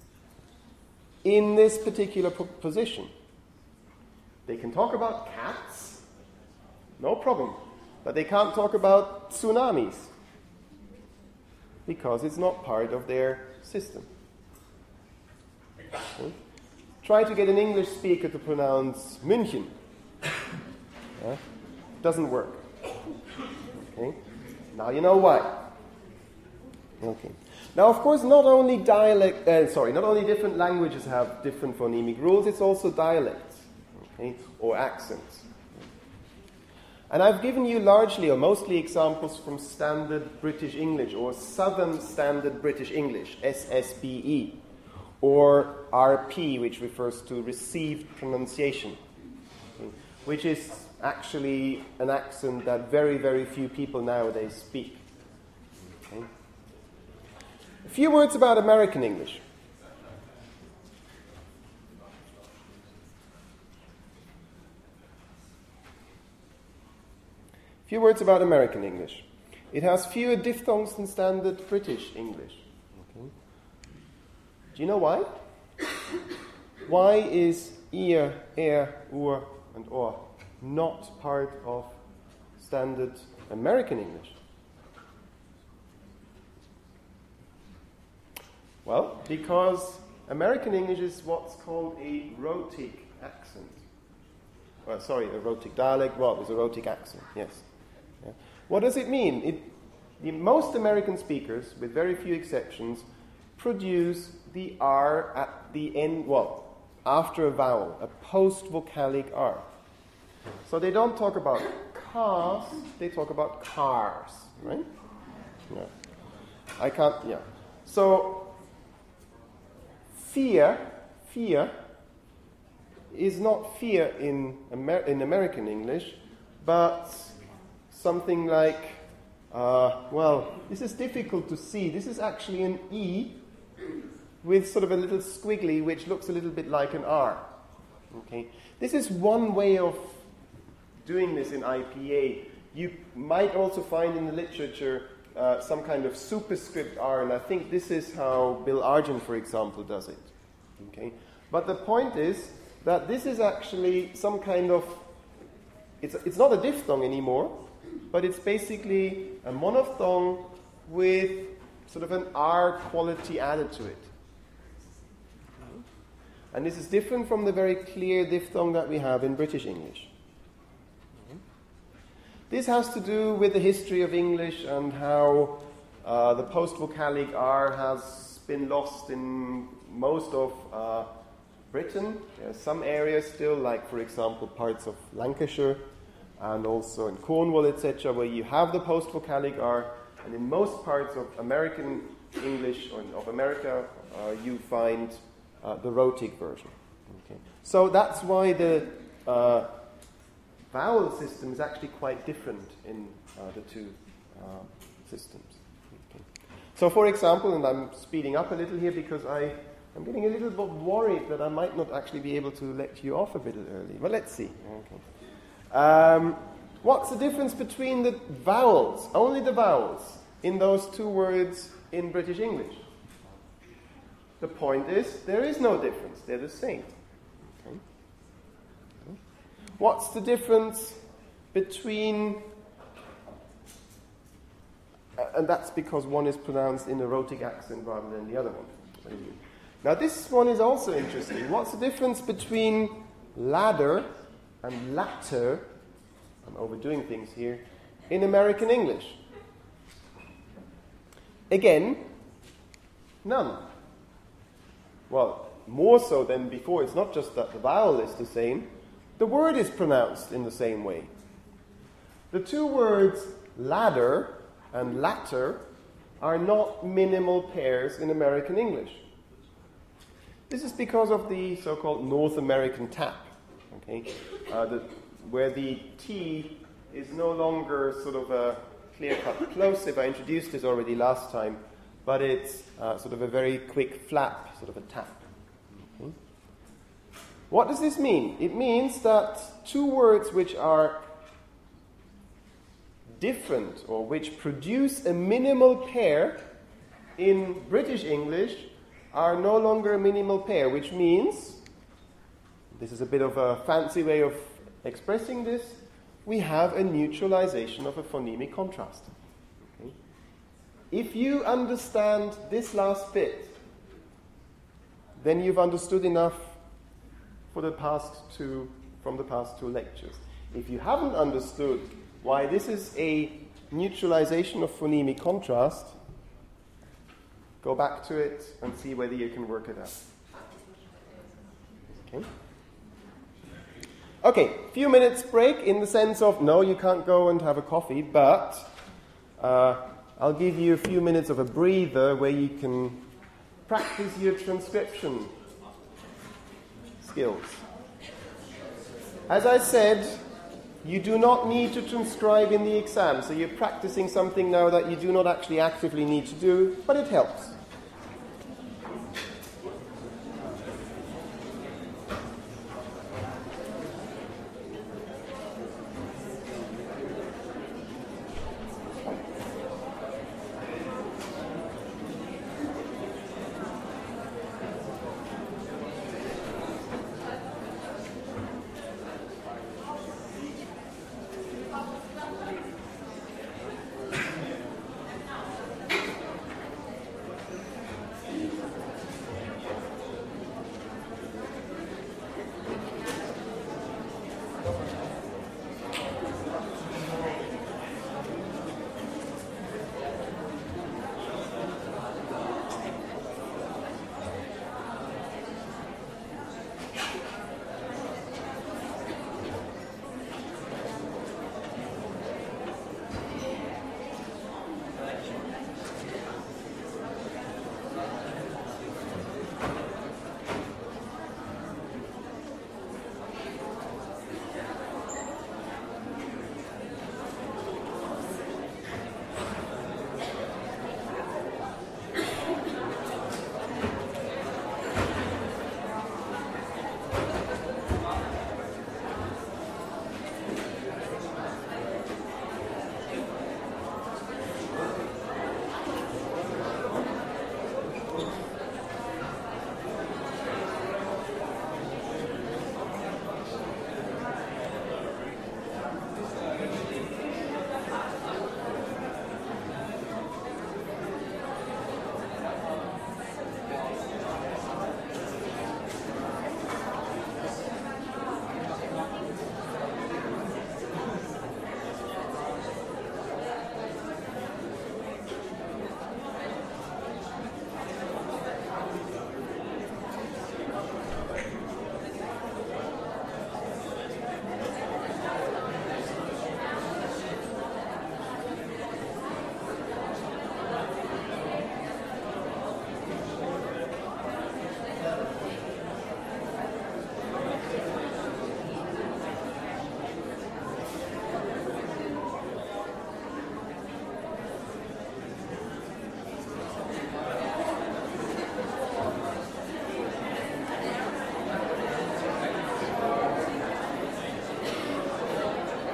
in this particular position. They can talk about cats, no problem, but they can't talk about tsunamis because it's not part of their system. Okay. Try to get an English speaker to pronounce München. Yeah? Doesn't work. Okay. Now you know why. Okay. Now, of course, not only dialect, uh, sorry, not only different languages have different phonemic rules, it's also dialects, okay, or accents. And I've given you largely or mostly examples from Standard British English or Southern Standard British English, S S B E, or R P, which refers to received pronunciation, okay, which is actually an accent that very, very few people nowadays speak. Okay. A few words about American English. A few words about American English. It has fewer diphthongs than Standard British English. Okay. Do you know why? Why is ear, er, ur, and or not part of Standard American English? Well, because American English is what's called a rhotic accent. Well, sorry, a rhotic dialect. Well, it's a rhotic accent, yes. Yeah. What does it mean? It, the, most American speakers, with very few exceptions, produce the R at the end, well, after a vowel, a post-vocalic R. So they don't talk about cars, they talk about cars, right? Yeah. I can't, yeah. So, fear, fear, is not fear in, Amer in American English, but something like, uh, well, this is difficult to see. This is actually an E with sort of a little squiggly, which looks a little bit like an R. Okay, this is one way of doing this in I P A. You might also find in the literature uh, some kind of superscript R, and I think this is how Bill Argent, for example, does it. Okay, but the point is that this is actually some kind of, it's, it's not a diphthong anymore, but it's basically a monophthong with sort of an R quality added to it. And this is different from the very clear diphthong that we have in British English. This has to do with the history of English and how uh, the post-vocalic R has been lost in most of uh, Britain. There are some areas still, like for example parts of Lancashire and also in Cornwall, et cetera, where you have the post-vocalic R, and in most parts of American English or of America, uh, you find uh, the rhotic version. Okay. So that's why the uh, vowel system is actually quite different in uh, the two uh, systems. Okay. So for example, and I'm speeding up a little here because I, I'm getting a little bit worried that I might not actually be able to let you off a bit early. But let's see. Okay. Um, what's the difference between the vowels, only the vowels, in those two words in British English? The point is, there is no difference. They're the same. Okay. Okay. What's the difference between, uh, and that's because one is pronounced in a rhotic accent rather than the other one. Now this one is also interesting. What's the difference between ladder and latter, I'm overdoing things here, in American English? Again, none. Well, more so than before, it's not just that the vowel is the same, the word is pronounced in the same way. The two words ladder and latter are not minimal pairs in American English. This is because of the so-called North American tap, okay, uh, the, where the T is no longer sort of a clear-cut plosive. I introduced this already last time, but it's uh, sort of a very quick flap, sort of a tap. Okay. What does this mean? It means that two words which are different or which produce a minimal pair in British English are no longer a minimal pair, which means, this is a bit of a fancy way of expressing this, we have a neutralization of a phonemic contrast. Okay. If you understand this last bit, then you've understood enough for the past two, from the past two lectures. If you haven't understood why this is a neutralization of phonemic contrast, go back to it and see whether you can work it out. Okay. Okay, few minutes break in the sense of, no, you can't go and have a coffee, but uh, I'll give you a few minutes of a breather where you can practice your transcription skills. As I said, you do not need to transcribe in the exam, so you're practicing something now that you do not actually actively need to do, but it helps.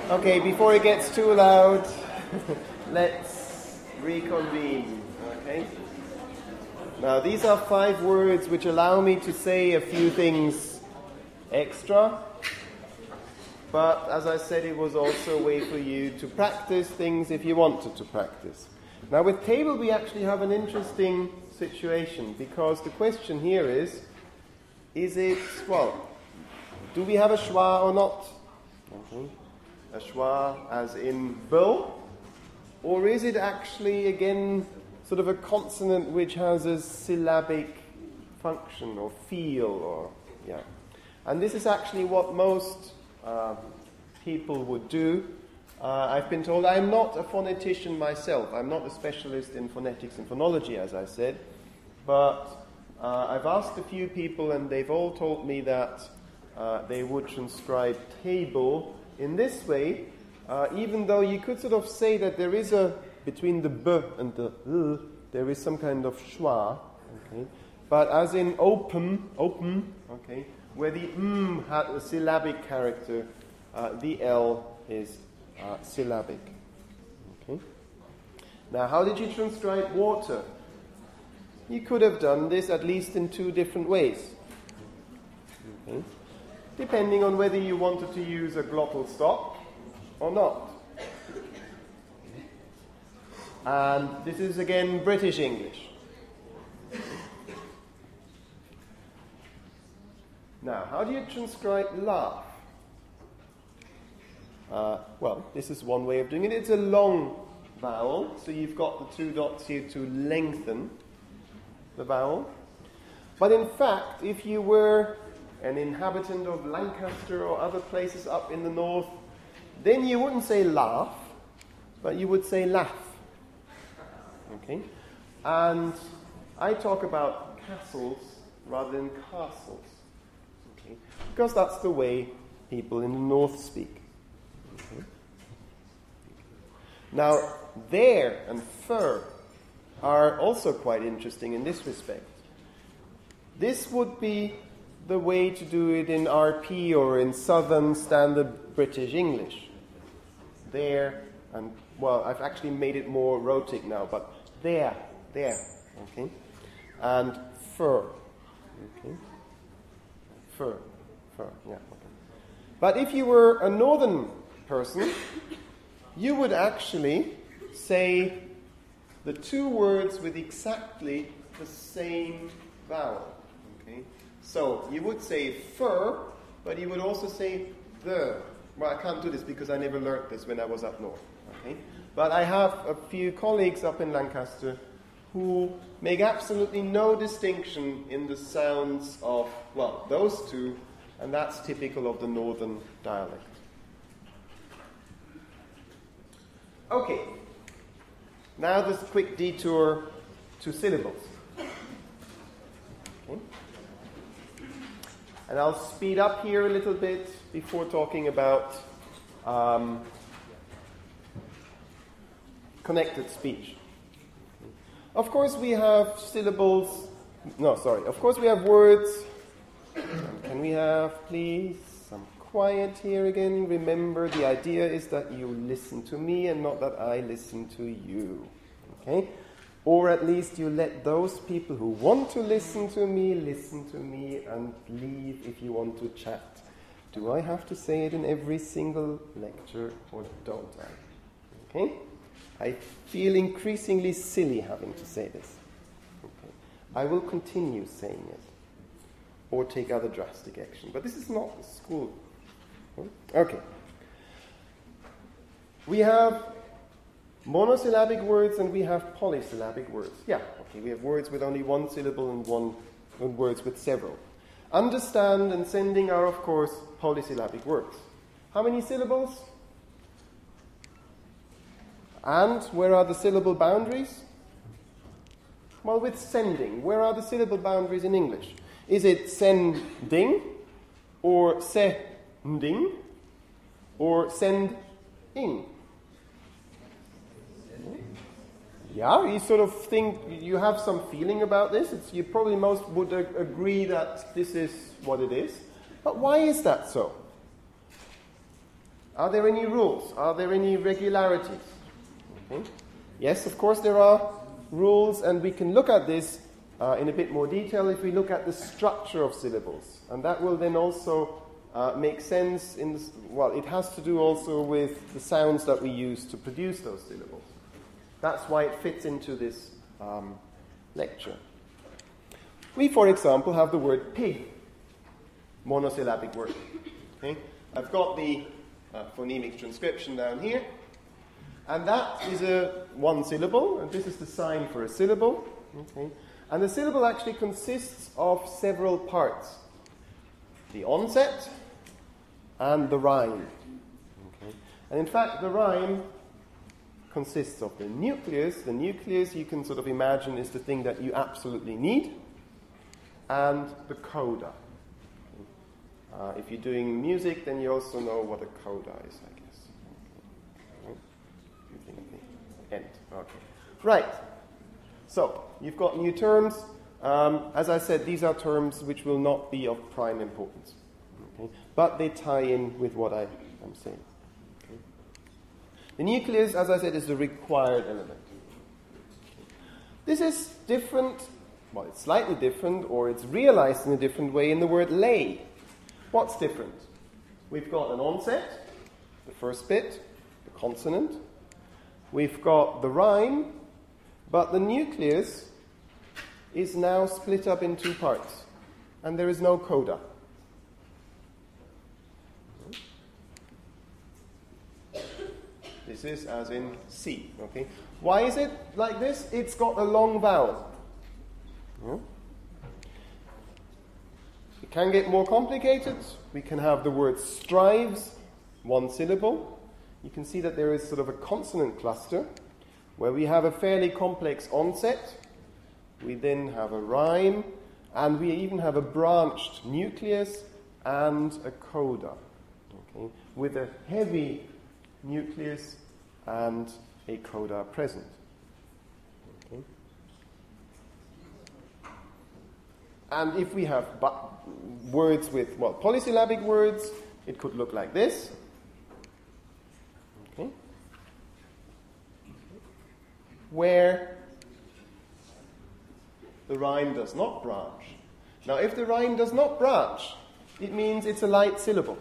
Okay, before it gets too loud, let's reconvene. Okay. Now, these are five words which allow me to say a few things extra. But as I said, it was also a way for you to practice things if you wanted to practice. Now, with table, we actually have an interesting situation, because the question here is, is it, well, do we have a schwa or not? Okay. A schwa as in bill? Or is it actually, again, sort of a consonant which has a syllabic function or feel, or, yeah. And this is actually what most uh, people would do. Uh, I've been told I'm not a phonetician myself. I'm not a specialist in phonetics and phonology, as I said. But uh, I've asked a few people, and they've all told me that uh, they would transcribe table in this way, uh, even though you could sort of say that there is a, between the b and the l, there is some kind of schwa, okay? But as in open, open, okay, where the m had a syllabic character, uh, the l is uh, syllabic. Okay. Now, how did you transcribe water? You could have done this at least in two different ways. Okay. Depending on whether you wanted to use a glottal stop or not. And this is again British English. Now, how do you transcribe laugh? Uh, well, this is one way of doing it. It's a long vowel, so you've got the two dots here to lengthen the vowel. But in fact, if you were an inhabitant of Lancaster or other places up in the north, then you wouldn't say laugh, but you would say laugh. Okay? And I talk about castles rather than castles. Okay? Because that's the way people in the north speak. Okay? Now, there and fur are also quite interesting in this respect. This would be the way to do it in R P or in Southern Standard British English. There and, well, I've actually made it more rhotic now, but there, there, okay? And fur, okay? Fur, fur, yeah, okay. But if you were a northern person, you would actually say the two words with exactly the same vowel, okay? So you would say fur, but you would also say the. Well, I can't do this because I never learned this when I was up north, okay? But I have a few colleagues up in Lancaster who make absolutely no distinction in the sounds of, well, those two, and that's typical of the northern dialect. Okay, now this quick detour to syllables. Okay. And I'll speed up here a little bit before talking about um, connected speech. Of course we have syllables, no, sorry, of course we have words. And can we have, please, some quiet here again? Remember, the idea is that you listen to me and not that I listen to you, okay? Or at least you let those people who want to listen to me, listen to me and leave if you want to chat. Do I have to say it in every single lecture or don't I? Okay? I feel increasingly silly having to say this. Okay. I will continue saying it or take other drastic action. But this is not a school. Okay. We have monosyllabic words and we have polysyllabic words. Yeah, okay, we have words with only one syllable and one and words with several. Understand and sending are, of course, polysyllabic words. How many syllables? And where are the syllable boundaries? Well, with sending, where are the syllable boundaries in English? Is it sending, or sending, or send-ing? Yeah, you sort of think, you have some feeling about this. It's, you probably most would ag- agree that this is what it is. But why is that so? Are there any rules? Are there any regularities? Okay. Yes, of course there are rules, and we can look at this uh, in a bit more detail if we look at the structure of syllables. And that will then also uh, make sense in this, well, it has to do also with the sounds that we use to produce those syllables. That's why it fits into this um, lecture. We, for example, have the word pig, monosyllabic word. Okay? I've got the uh, phonemic transcription down here, and that is a one syllable, and this is the sign for a syllable. Okay? And the syllable actually consists of several parts. The onset and the rhyme. Okay? And in fact, the rhyme consists of the nucleus. The nucleus, you can sort of imagine, is the thing that you absolutely need, and the coda. Uh, if you're doing music, then you also know what a coda is, I guess. Okay. You think of the end. Okay. Right. So, you've got new terms. Um, as I said, these are terms which will not be of prime importance. Okay. But they tie in with what I am saying. Okay. The nucleus, as I said, is the required element. This is different, well, it's slightly different, or it's realized in a different way in the word lay. What's different? We've got an onset, the first bit, the consonant. We've got the rhyme, but the nucleus is now split up in two parts, and there is no coda. This is as in C. Okay. Why is it like this? It's got a long vowel. Yeah. It can get more complicated. We can have the word strives, one syllable. You can see that there is sort of a consonant cluster where we have a fairly complex onset. We then have a rhyme, and we even have a branched nucleus and a coda, okay, with a heavy nucleus and a coda present. Okay. And if we have bu- words with, well, polysyllabic words, it could look like this. Okay. Where the rhyme does not branch. Now, if the rhyme does not branch, it means it's a light syllable.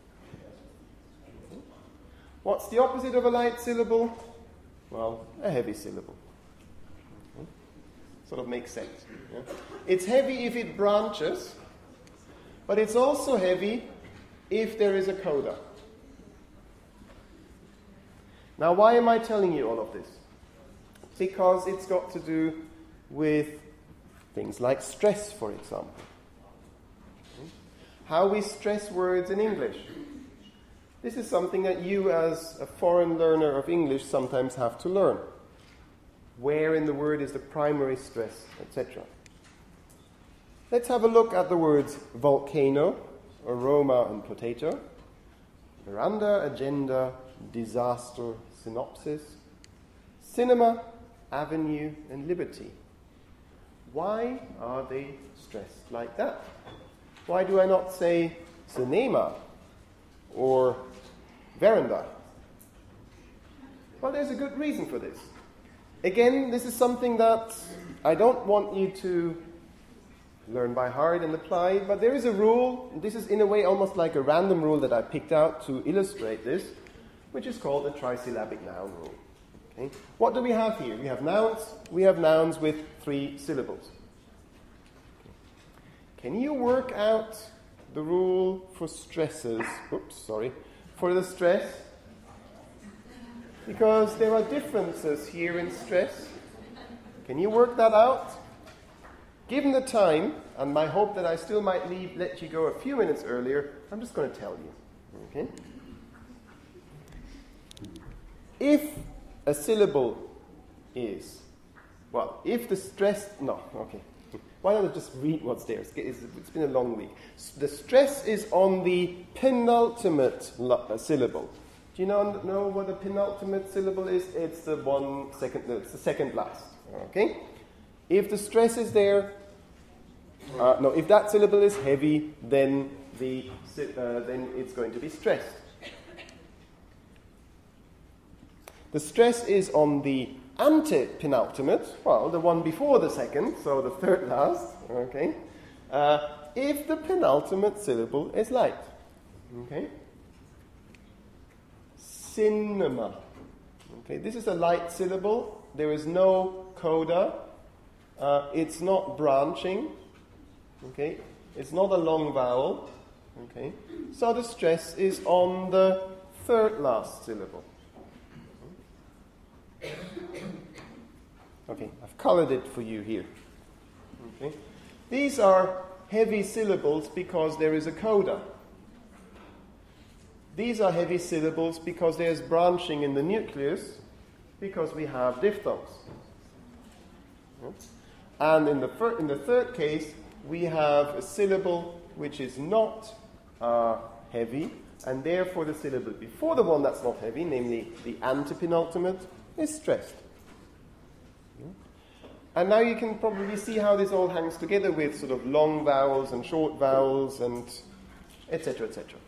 What's the opposite of a light syllable? Well, a heavy syllable. Okay. Sort of makes sense. Yeah? It's heavy if it branches, but it's also heavy if there is a coda. Now, why am I telling you all of this? Because it's got to do with things like stress, for example. Okay. How we stress words in English. This is something that you, as a foreign learner of English, sometimes have to learn. Where in the word is the primary stress, et cetera. Let's have a look at the words volcano, aroma and potato, veranda, agenda, disaster, synopsis, cinema, avenue, and liberty. Why are they stressed like that? Why do I not say cinema or veranda? Well, there's a good reason for this. Again, this is something that I don't want you to learn by heart and apply, but there is a rule. This is in a way almost like a random rule that I picked out to illustrate this, which is called the trisyllabic noun rule. Okay. What do we have here? We have nouns. We have nouns with three syllables. Can you work out the rule for stresses? Oops, sorry. For the stress? Because there are differences here in stress. Can you work that out? Given the time, and my hope that I still might leave, let you go a few minutes earlier, I'm just going to tell you. Okay? If a syllable is, well, if the stress, no, okay. Why don't I just read what's there? It's, it's been a long week. The stress is on the penultimate lo- syllable. Do you know, know what the penultimate syllable is? It's the one second, no, it's the second last. Okay? If the stress is there, uh, no, if that syllable is heavy, then the uh, then it's going to be stressed. The stress is on the antepenultimate, well, the one before the second, so the third last, okay, uh, if the penultimate syllable is light. Okay? Cinema. Okay, this is a light syllable. There is no coda. Uh, it's not branching. Okay? It's not a long vowel. Okay? So the stress is on the third last syllable. Okay, I've colored it for you here. Okay? These are heavy syllables because there is a coda. These are heavy syllables because there's branching in the nucleus, because we have diphthongs. And in the, fir- in the third case, we have a syllable which is not uh, heavy, and therefore the syllable before the one that's not heavy, namely the antepenultimate, is stressed. And now you can probably see how this all hangs together with sort of long vowels and short vowels and et cetera, et cetera.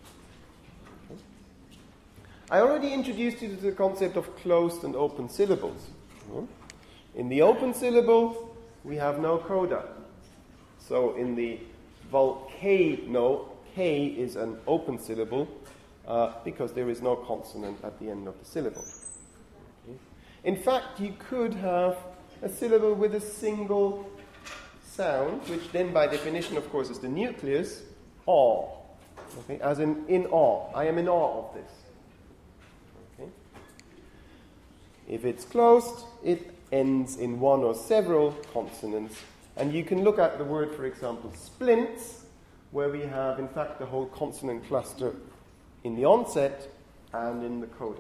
I already introduced you to the concept of closed and open syllables. In the open syllable, we have no coda. So in the volcano, K is an open syllable uh, because there is no consonant at the end of the syllable. In fact, you could have a syllable with a single sound, which then by definition, of course, is the nucleus, awe. Okay? As in, in awe. I am in awe of this. Okay? If it's closed, it ends in one or several consonants. And you can look at the word, for example, splints, where we have, in fact, the whole consonant cluster in the onset and in the coda.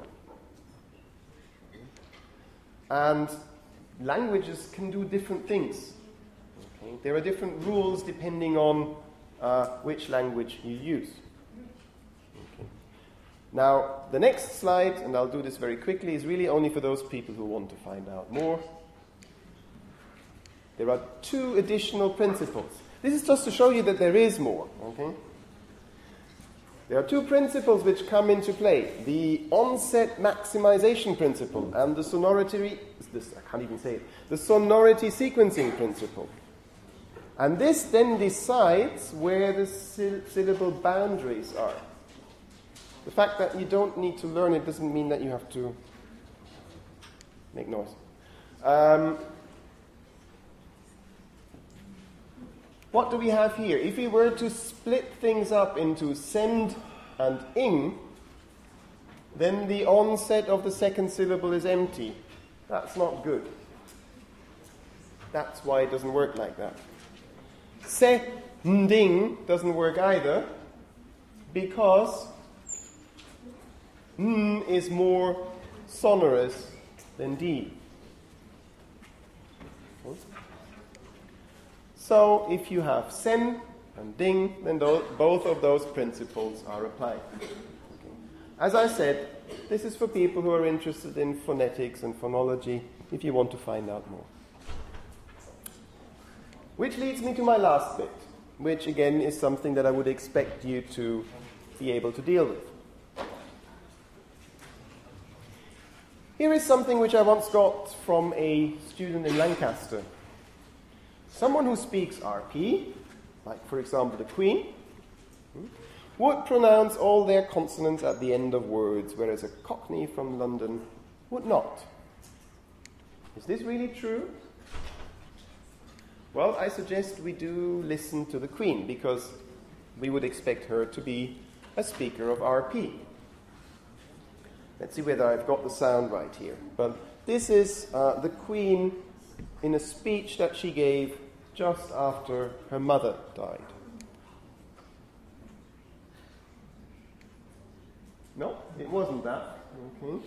And languages can do different things. Okay? There are different rules depending on uh, which language you use. Okay. Now, the next slide, and I'll do this very quickly, is really only for those people who want to find out more. There are two additional principles. This is just to show you that there is more. Okay? There are two principles which come into play. The onset maximization principle and the sonority, this, I can't even say it, the sonority sequencing principle. And this then decides where the sy- syllable boundaries are. The fact that you don't need to learn it doesn't mean that you have to make noise. Um, What do we have here? If we were to split things up into send and ing, then the onset of the second syllable is empty. That's not good. That's why it doesn't work like that. Se-nding doesn't work either, because n is more sonorous than d. So if you have sen and ding, then those, both of those principles are applied. Okay. As I said, this is for people who are interested in phonetics and phonology, if you want to find out more. Which leads me to my last bit, which again is something that I would expect you to be able to deal with. Here is something which I once got from a student in Lancaster. Someone who speaks R P, like for example the Queen, would pronounce all their consonants at the end of words, whereas a Cockney from London would not. Is this really true? Well, I suggest we do listen to the Queen, because we would expect her to be a speaker of R P. Let's see whether I've got the sound right here. But this is uh, the Queen in a speech that she gave just after her mother died. No, it wasn't that. Okay.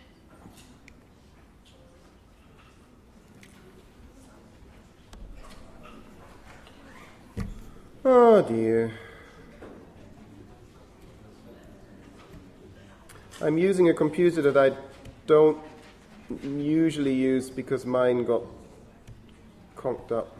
Oh dear. I'm using a computer that I don't usually use because mine got conked up.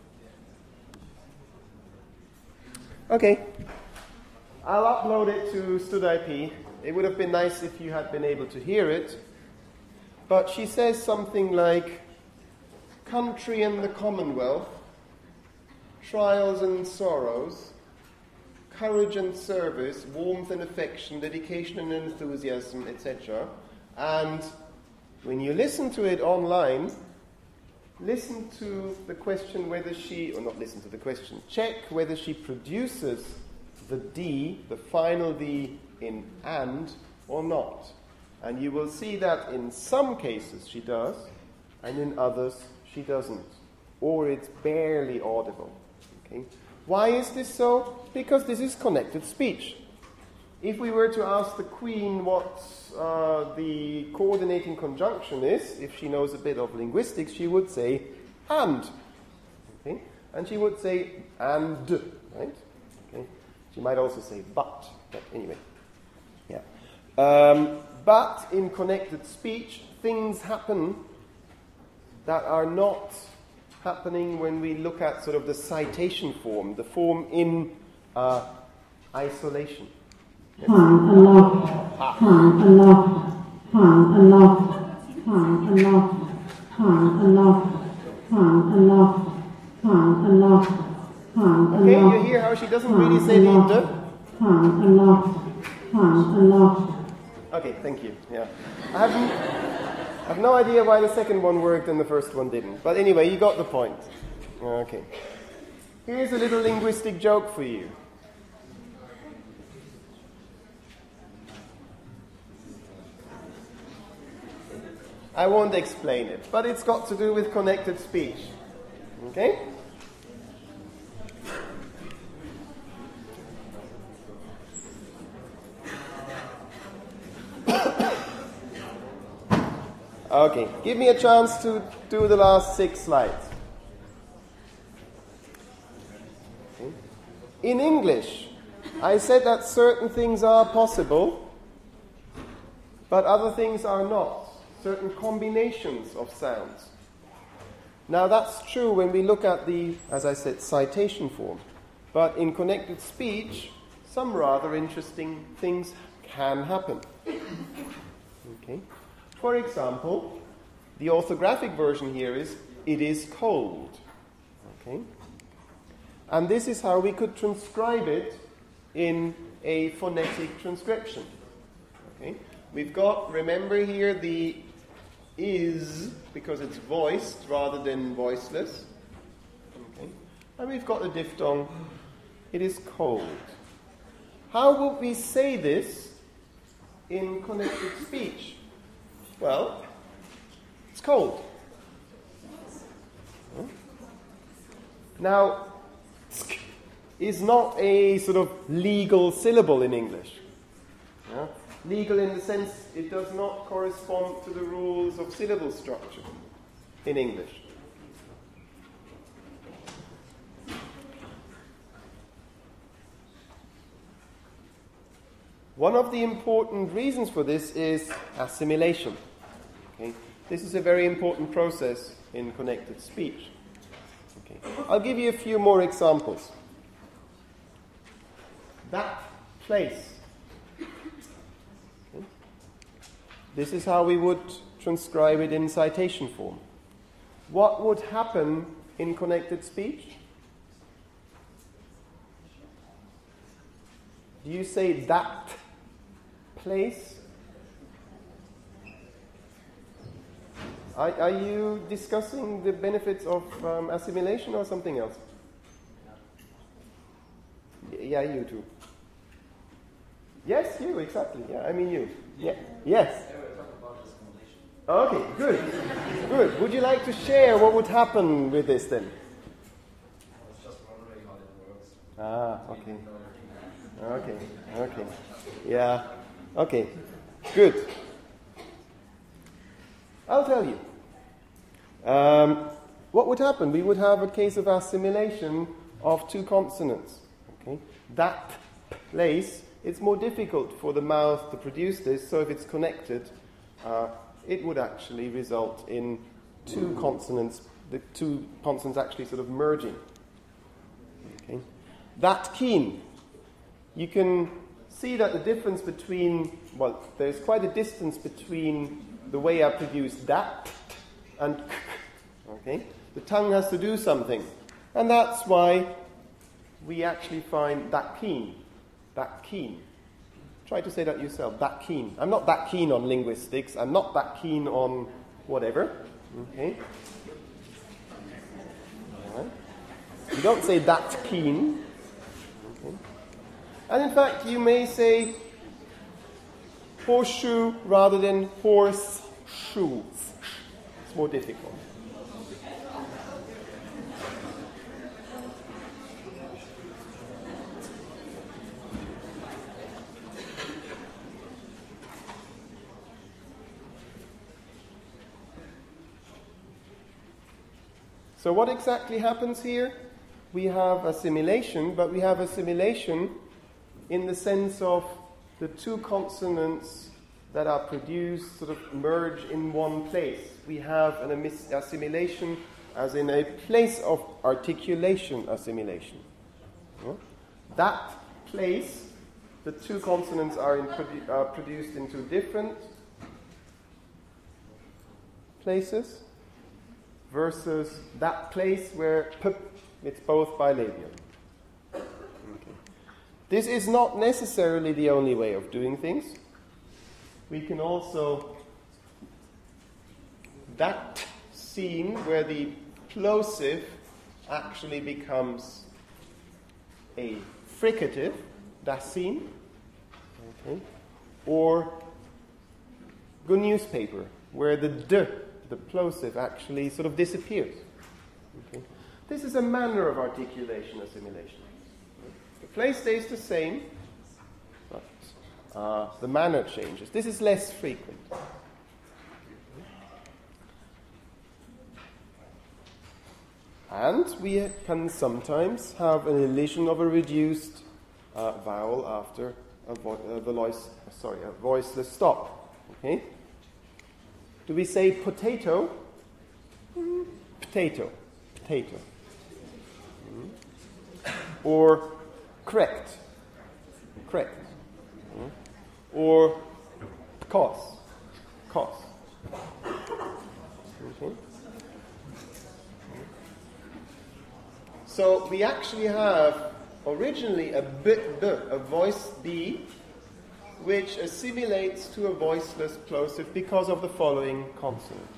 Okay, I'll upload it to StudIP. It would have been nice if you had been able to hear it. but she says something like, country and the Commonwealth, trials and sorrows, courage and service, warmth and affection, dedication and enthusiasm, et cetera. And when you listen to it online, listen to the question whether she, or not listen to the question, check whether she produces the D, the final D, in and or not. And you will see that in some cases she does, and in others she doesn't. Or it's barely audible. Okay? Why is this so? Because this is connected speech. If we were to ask the Queen what uh, the coordinating conjunction is, if she knows a bit of linguistics, she would say and. Okay? And she would say and, right? Okay? She might also say but, but anyway. Yeah. Um, but in connected speech, things happen that are not happening when we look at sort of the citation form, the form in uh, isolation. Yes. Okay, you hear how she doesn't really say the d? Okay, thank you. Yeah, I haven't. I have no idea why the second one worked and the first one didn't. But anyway, you got the point. Okay. Here's a little linguistic joke for you. I won't explain it, but it's got to do with connected speech. Okay? Okay, give me a chance to do the last six slides. Okay. In English, I said that certain things are possible, but other things are not. Certain combinations of sounds. Now that's true when we look at the, as I said, citation form. But in connected speech, some rather interesting things can happen. Okay. For example, the orthographic version here is, it is cold. Okay? And this is how we could transcribe it in a phonetic transcription. Okay? We've got, remember here, the is, because it's voiced rather than voiceless. Okay? And we've got the diphthong, it is cold. How would we say this in connected speech? Well, it's cold. Now, sk is not a sort of legal syllable in English. Yeah? Legal in the sense it does not correspond to the rules of syllable structure in English. One of the important reasons for this is assimilation. Okay? This is a very important process in connected speech. Okay. I'll give you a few more examples. That place. Okay. This is how we would transcribe it in citation form. What would happen in connected speech? Do you say that place? Are, are you discussing the benefits of um, assimilation or something else? Yeah, you too. Yes, you, exactly. Yeah, I mean you. Yeah. Yes. Okay, good. Good. Would you like to share what would happen with this then? I was just wondering how it works. Ah, okay. Okay, okay. Yeah. Okay, good. I'll tell you. Um, what would happen? We would have a case of assimilation of two consonants. Okay? That place, it's more difficult for the mouth to produce this, so if it's connected, uh, it would actually result in two consonants, the two consonants actually sort of merging. Okay? That keen. You can see that the difference between, well, there's quite a distance between the the way I produce that and okay, the tongue has to do something. And that's why we actually find that keen, that keen. Try to say that yourself, that keen. I'm not that keen on linguistics. I'm not that keen on whatever. Okay. All right. You don't say that keen. Okay. And in fact, you may say horseshoe rather than horse shoes. It's more difficult. So what exactly happens here? We have assimilation, but we have assimilation in the sense of the two consonants that are produced sort of merge in one place. We have an assimilation as in a place of articulation assimilation. Yeah? That place, the two consonants are, in produ- are produced into different places, versus that place where p, it's both bilabial. Okay. This is not necessarily the only way of doing things. We can also, that scene where the plosive actually becomes a fricative, that scene, okay, or good newspaper, where the d, the plosive, actually sort of disappears. Okay. This is a manner of articulation assimilation. The place stays the same, but uh, the manner changes. This is less frequent. And we can sometimes have an elision of a reduced uh, vowel after a, vo- a, voice, sorry, a voiceless stop. Okay? Do we say potato? Mm. Potato. Potato. Mm. Or correct. Correct. Mm. Or cos. Cos. Okay. So we actually have originally a b, b, a voice b, which assimilates to a voiceless plosive because of the following consonant.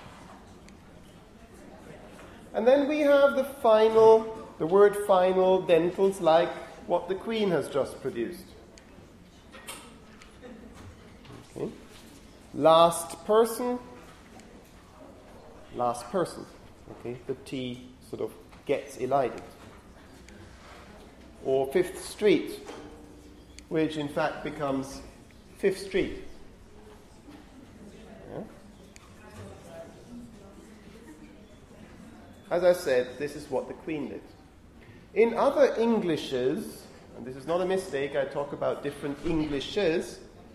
And then we have the final, the word final dentals, like what the Queen has just produced. Okay. Last person, last person. Okay, the T sort of gets elided. Or Fifth Street, which in fact becomes Fifth Street. Yeah? As I said, this is what the Queen did. In other Englishes, and this is not a mistake, I talk about different Englishes.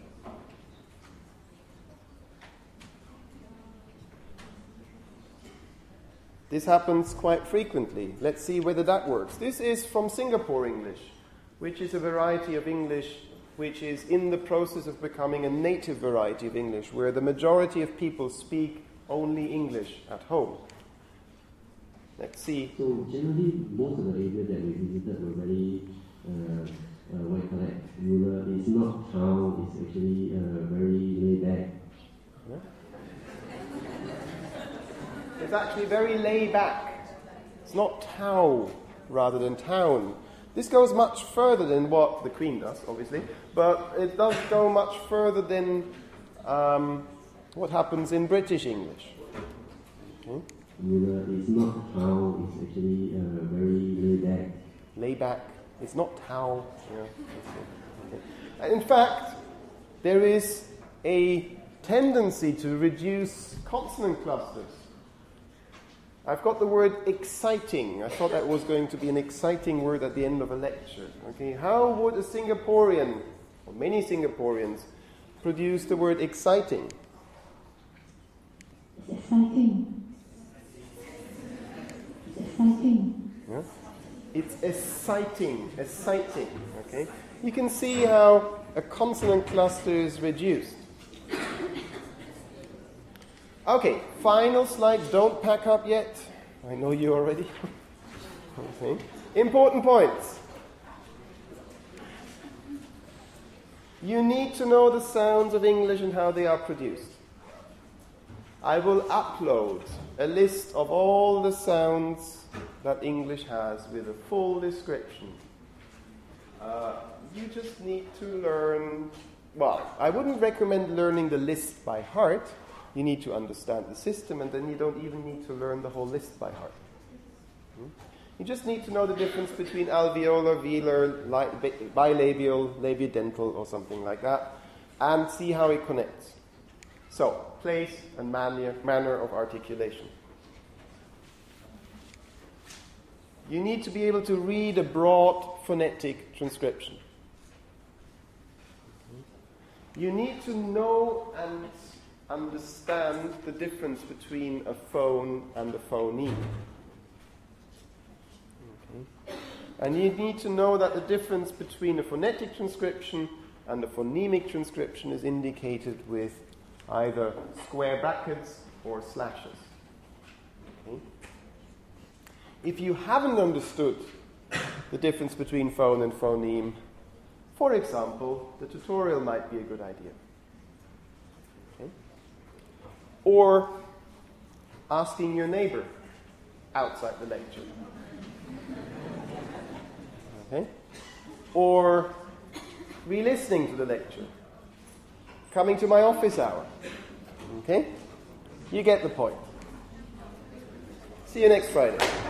This happens quite frequently. Let's see whether that works. This is from Singapore English, which is a variety of English which is in the process of becoming a native variety of English, where the majority of people speak only English at home. Let's see. So generally, most of the areas that we visited were very, uh, uh, what you call it, rural. It's not town. It's actually uh, very laid back. Yeah. It's actually very laid back. It's not town rather than town. This goes much further than what the Queen does, obviously, but it does go much further than um, what happens in British English. Okay. It's not town. It's actually uh, very laid back. Laid back. It's not town. Yeah. Okay. And in fact, there is a tendency to reduce consonant clusters. I've got the word exciting. I thought that was going to be an exciting word at the end of a lecture. Okay, how would a Singaporean, or many Singaporeans, produce the word exciting? It's exciting. It's exciting. Yeah? It's exciting, exciting. Okay, you can see how a consonant cluster is reduced. Okay, final slide. Don't pack up yet. I know you already. Okay. Important points. You need to know the sounds of English and how they are produced. I will upload a list of all the sounds that English has with a full description. Uh, you just need to learn, well, I wouldn't recommend learning the list by heart. You need to understand the system, and then you don't even need to learn the whole list by heart. Hmm? You just need to know the difference between alveolar, velar, li- bilabial, labiodental, or something like that, and see how it connects. So, place and manner, manner of articulation. You need to be able to read a broad phonetic transcription. You need to know and understand the difference between a phone and a phoneme. Okay. And you need to know that the difference between a phonetic transcription and a phonemic transcription is indicated with either square brackets or slashes. Okay. If you haven't understood the difference between phone and phoneme, for example, the tutorial might be a good idea. Okay. Or asking your neighbor outside the lecture. Okay. Or re-listening to the lecture. Coming to my office hour. Okay? You get the point. See you next Friday.